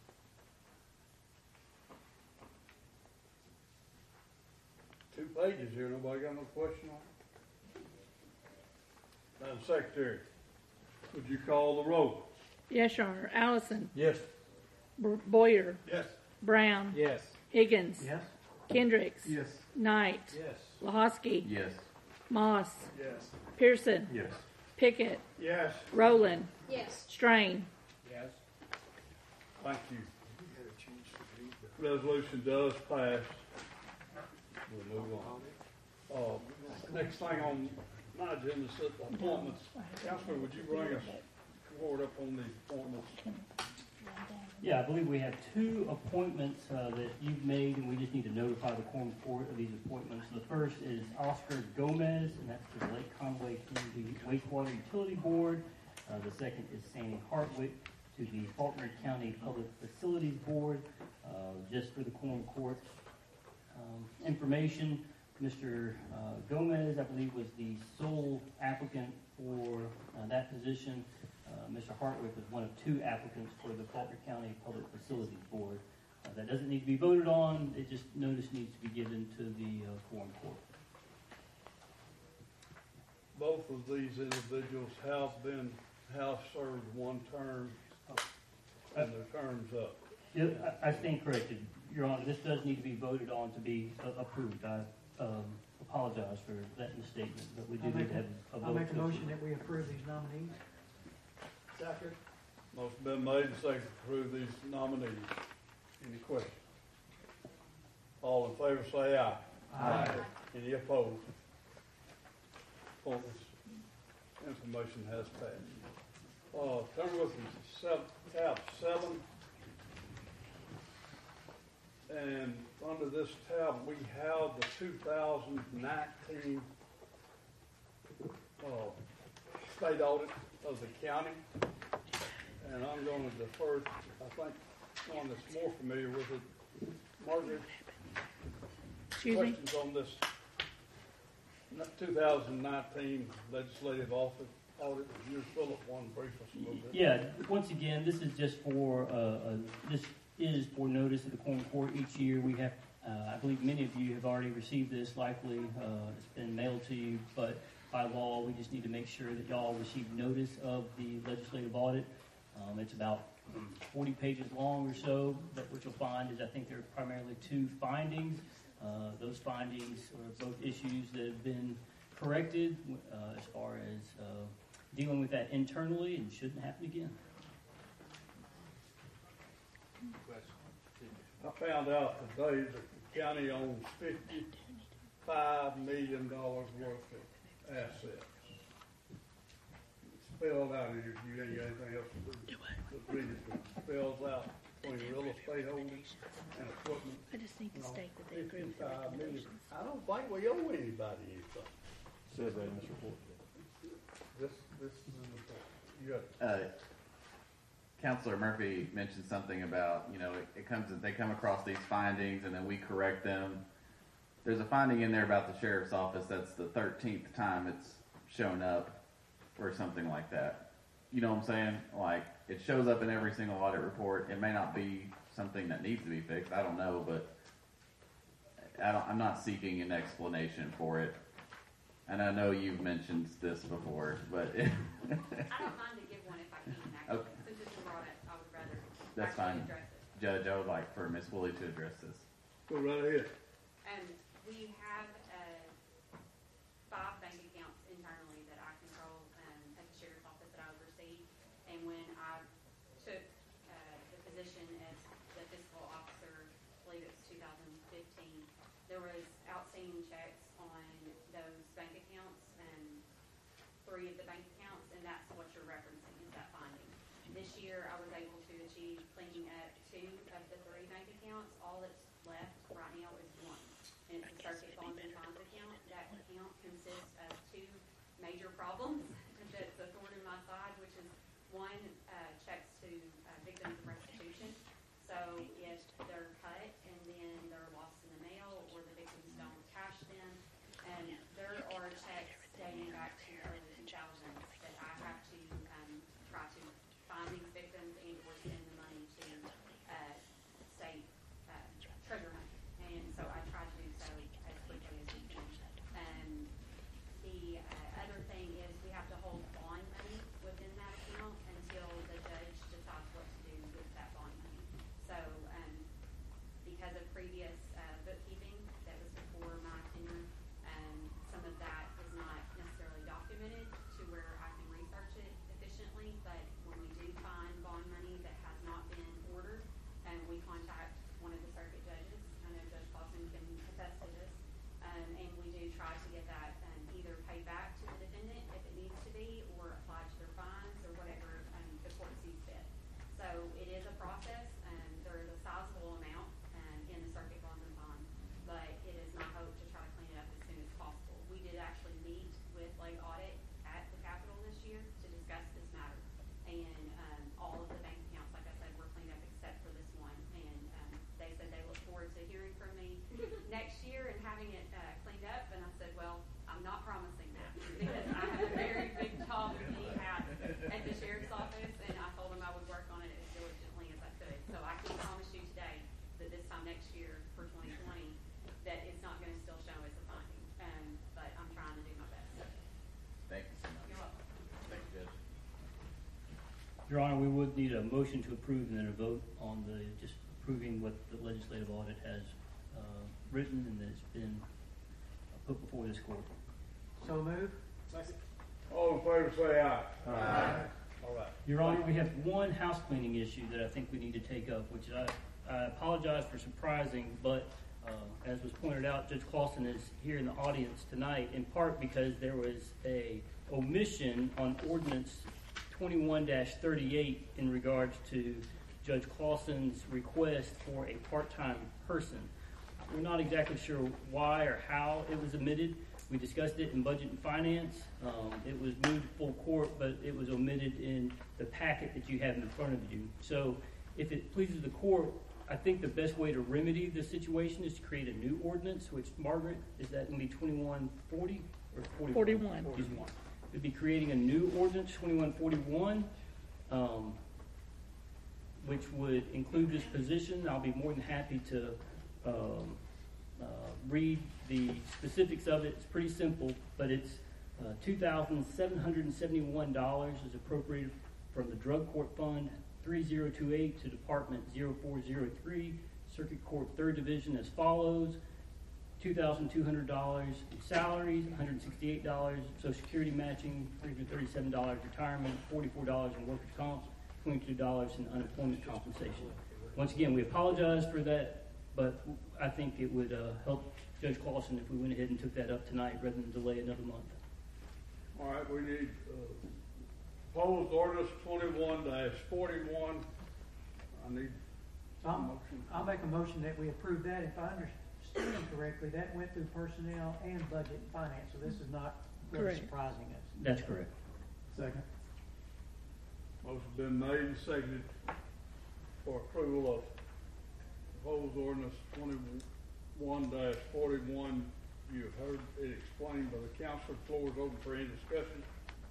Two pages here, nobody got no question on it? Madam Secretary, would you call the roll? Yes, Your Honor. Allison. Yes. B- Boyer. Yes. Brown. Yes. Higgins. Yes? Kendricks. Yes. Knight. Yes. Lahosky. Yes. Moss. Yes. Pearson. Yes. Pickett. Yes. Rowland. Yes. Strain. Yes. Thank you. Resolution does pass. We'll move on. Uh, next thing on my agenda is appointments. Counselor, would you bring us forward up on the appointments? Yeah, I believe we have two appointments uh, that you've made, and we just need to notify the quorum court of these appointments. The first is Oscar Gomez, and that's to the Lake Conway Community Wastewater Utility Board. Uh, the second is Sandy Hartwick to the Faulkner County Public Facilities Board. Uh, just for the quorum court um, information, Mister Uh, Gomez, I believe, was the sole applicant for uh, that position. Uh, Mister Hartwick was one of two applicants for the Faulkner County Public Facilities Board. Uh, that doesn't need to be voted on. It just notice needs to be given to the uh, quorum court. Both of these individuals have been, have served one term, and their term's up. Yeah, I, I stand corrected, Your Honor. This does need to be voted on to be uh, approved. I um, apologize for that misstatement, but we do I'll need make to have a a- vote. I'll make a to motion approve. that we approve these nominees. Second. Motion been made and seconded to approve these nominees. Any questions? All in favor say aye. Aye. Any opposed? Appointments information has passed. Uh, turn with me to seven, tab seven. And under this tab, we have the two thousand nineteen uh, state audit of the county. And I'm going to defer, I think, one that's more familiar with it. Margaret, Excuse me? questions on this two thousand nineteen legislative office audit? You Philip, one brief us a little bit. Yeah, once again, this is just for, uh, uh, this is for notice of the quorum court each year. We have, uh, I believe many of you have already received this, likely, uh, it's been mailed to you, but by law, we just need to make sure that y'all receive notice of the legislative audit. Um, it's about forty pages long or so, but what you'll find is I think there are primarily two findings. Uh, those findings are both issues that have been corrected uh, as far as uh, dealing with that internally and shouldn't happen again. I found out today that the county owns fifty-five million dollars worth of assets. It's spelled out here, if you ain't got anything else to do. Just read it. It spells out between real estate holdings and equipment. I just need to You know, state that they agree with the fifty-five million. recommendations. I don't think we owe anybody anything. Says that in this report. This, this is in the report. You got it. Uh, Counselor Murphy mentioned something about, you know, it, it comes, they come across these findings and then we correct them. There's a finding in there about the sheriff's office that's the thirteenth time it's shown up or something like that. You know what I'm saying? Like, it shows up in every single audit report. It may not be something that needs to be fixed. I don't know, but I don't, I'm not seeking an explanation for it. And I know you've mentioned this before, but it I don't mind to give one if I can, actually. Okay. Since it's brought up, I would rather That's actually fine. address it. Judge, I would like for Miss Woolley to address this. Go right ahead. Um, we have, uh, five bank accounts internally that I control, um, at the sheriff's office that I oversee. And when I took, uh, the position as the fiscal officer, I believe it's two thousand fifteen, there was outstanding checks on those bank accounts, and three of the bank accounts, and that's what you're referencing, is that finding. This year, I was able to achieve cleaning up two of the three bank accounts. All that's left right now is one, and it's the circuit bonds and bonds account. That account consists major problems that's a thorn in my side, which is one, uh, checks to uh, victims of restitution. So if they're cut and then they're lost in the mail or the victims don't cash them, and there are checks dating back to early two thousands that I have to um, try to find these victims and or send the money to uh, state uh, treasurer money. And so I try to do so as quickly as we can. Um, the uh, other thing is we have to hold bond money within that account until the judge decides what to do with that bond money. So um, because of previous uh, bookkeeping that was before my tenure, um, some of that is not necessarily documented to where I can research it efficiently, but when we do find bond money that has not been ordered, and um, we contact one of the circuit judges, I know Judge Clausen can attest to this, um, and we do try to get that um, either paid back to the defendant if it needs to be, or applied to their fines, or whatever um, the court sees fit. So it is a process, and there is a sizable amount um, in the circuit bond and bond, but it is my hope to try to clean it up as soon as possible. We did actually meet with Lake Audit at the Capitol this year to discuss this matter, and um, all of the bank accounts, like I said, were cleaned up except for this one, and um, they said they look forward to hearing from me next year and having it uh, cleaned up, and I said, well, I'm not promising that, because I have a very big job to be at, at the sheriff's office, and I told them I would work on it as diligently as I could. So I can promise you today that this time next year for twenty twenty, that it's not going to still show as a finding, um, but I'm trying to do my best. Thank you so much. You're welcome. Thank you, Judge. Your Honor, we would need a motion to approve and then a vote on the, just approving what the legislative audit has uh, written and that's been put before this court. So move. All in favor say aye. Aye. All right. Your Honor, we have one house cleaning issue that I think we need to take up, which I, I apologize for surprising, but uh, as was pointed out, Judge Clausen is here in the audience tonight, in part because there was a omission on ordinance twenty-one dash thirty-eight in regards to Judge Clausen's request for a part-time person. We're not exactly sure why or how it was omitted. We discussed it in Budget and Finance. Um, it was moved to full court, but it was omitted in the packet that you have in front of you. So if it pleases the court, I think the best way to remedy the situation is to create a new ordinance, which, Margaret, is that going to be twenty-one forty or forty-one? forty-one. Excuse me. We'd be creating a new ordinance, twenty-one forty-one, um, which would include this position. I'll be more than happy to um, uh, read the specifics of it. It's pretty simple, but it's uh, two thousand seven hundred seventy-one dollars is appropriated from the Drug Court Fund three zero two eight to Department zero four zero three, Circuit Court third Division as follows. two thousand two hundred dollars in salaries, one hundred sixty-eight dollars Social Security matching, three hundred thirty-seven dollars retirement, forty-four dollars in workers' comp, twenty-two dollars in unemployment compensation. Once again, we apologize for that, but I think it would uh, help Judge Clausen if we went ahead and took that up tonight rather than delay another month. All right, we need uh, proposed ordinance twenty-one dash forty-one. I need a I'll, motion. I'll make a motion that we approve that. If I understand correctly, that went through personnel and budget and finance, so this is not really Correct. surprising us. That's correct. Second. Motion been made and seconded for approval of proposed ordinance twenty-one dash forty-one. You have heard it explained by the council. The floor is open for any discussion.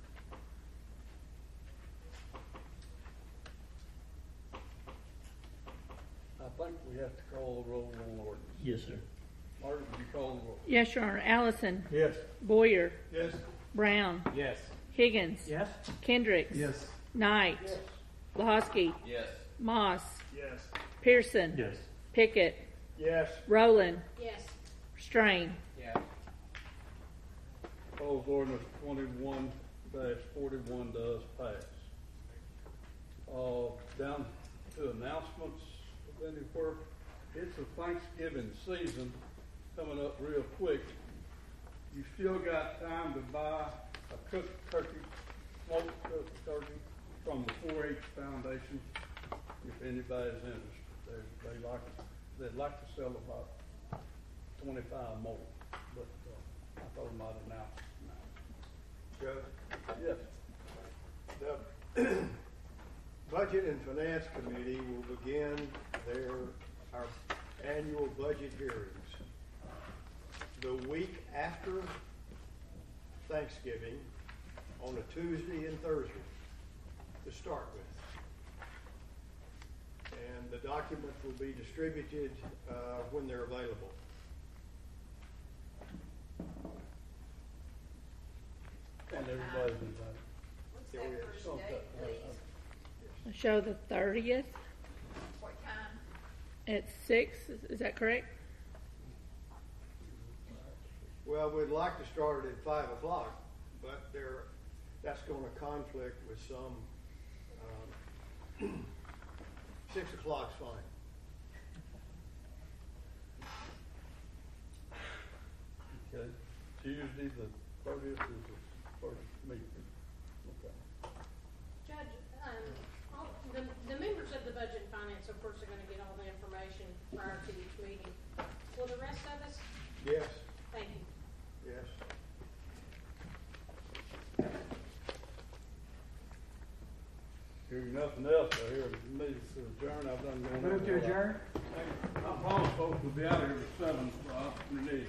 I think we have to call the roll on ordinance. Yes, sir. Martin, would you call the roll? Yes, Your Honor. Allison. Yes. Boyer. Yes. Brown. Yes. Higgins. Yes? Kendricks. Yes. Knight. Yes. Lahosky. Yes. Moss. Yes. Pearson. Yes. Pickett. Yes. Rowland. Yes. Strain. Yes. Proposed ordinance twenty-one dash forty-one does pass. Uh, down to announcements of anywhere. It's a Thanksgiving season coming up real quick. You still got time to buy a cooked turkey, smoked cooked turkey from the four H Foundation. If anybody's interested, they, they like they'd like to sell about twenty-five more, but uh, I thought I might announce it Judge? Yes. The Budget and Finance Committee will begin their, our annual budget hearings the week after Thanksgiving on a Tuesday and Thursday to start with. And the documents will be distributed uh, when they're available. And everybody's invited. What's Yeah, that we have first some date, stuff. please? Show the thirtieth What time? at six. Is, is that correct? Well, we'd like to start it at five o'clock, but there, that's going to conflict with some. Um, six o'clock's fine. Okay. Tuesday, the thirtieth is the first meeting. Okay. Judge, um, all, the, the members of the Budget and Finance, of course, are gonna get all the information prior to each meeting. Will the rest of us? Yes, Thank you. yes. Hearing nothing else, I hear the meeting to adjourn. I've done going. Move to adjourn. I promise folks will be out here at seven for opportunity.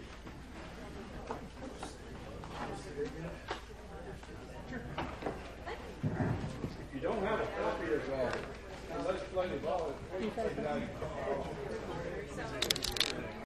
If you don't have a copy of, uh, legislative law, it's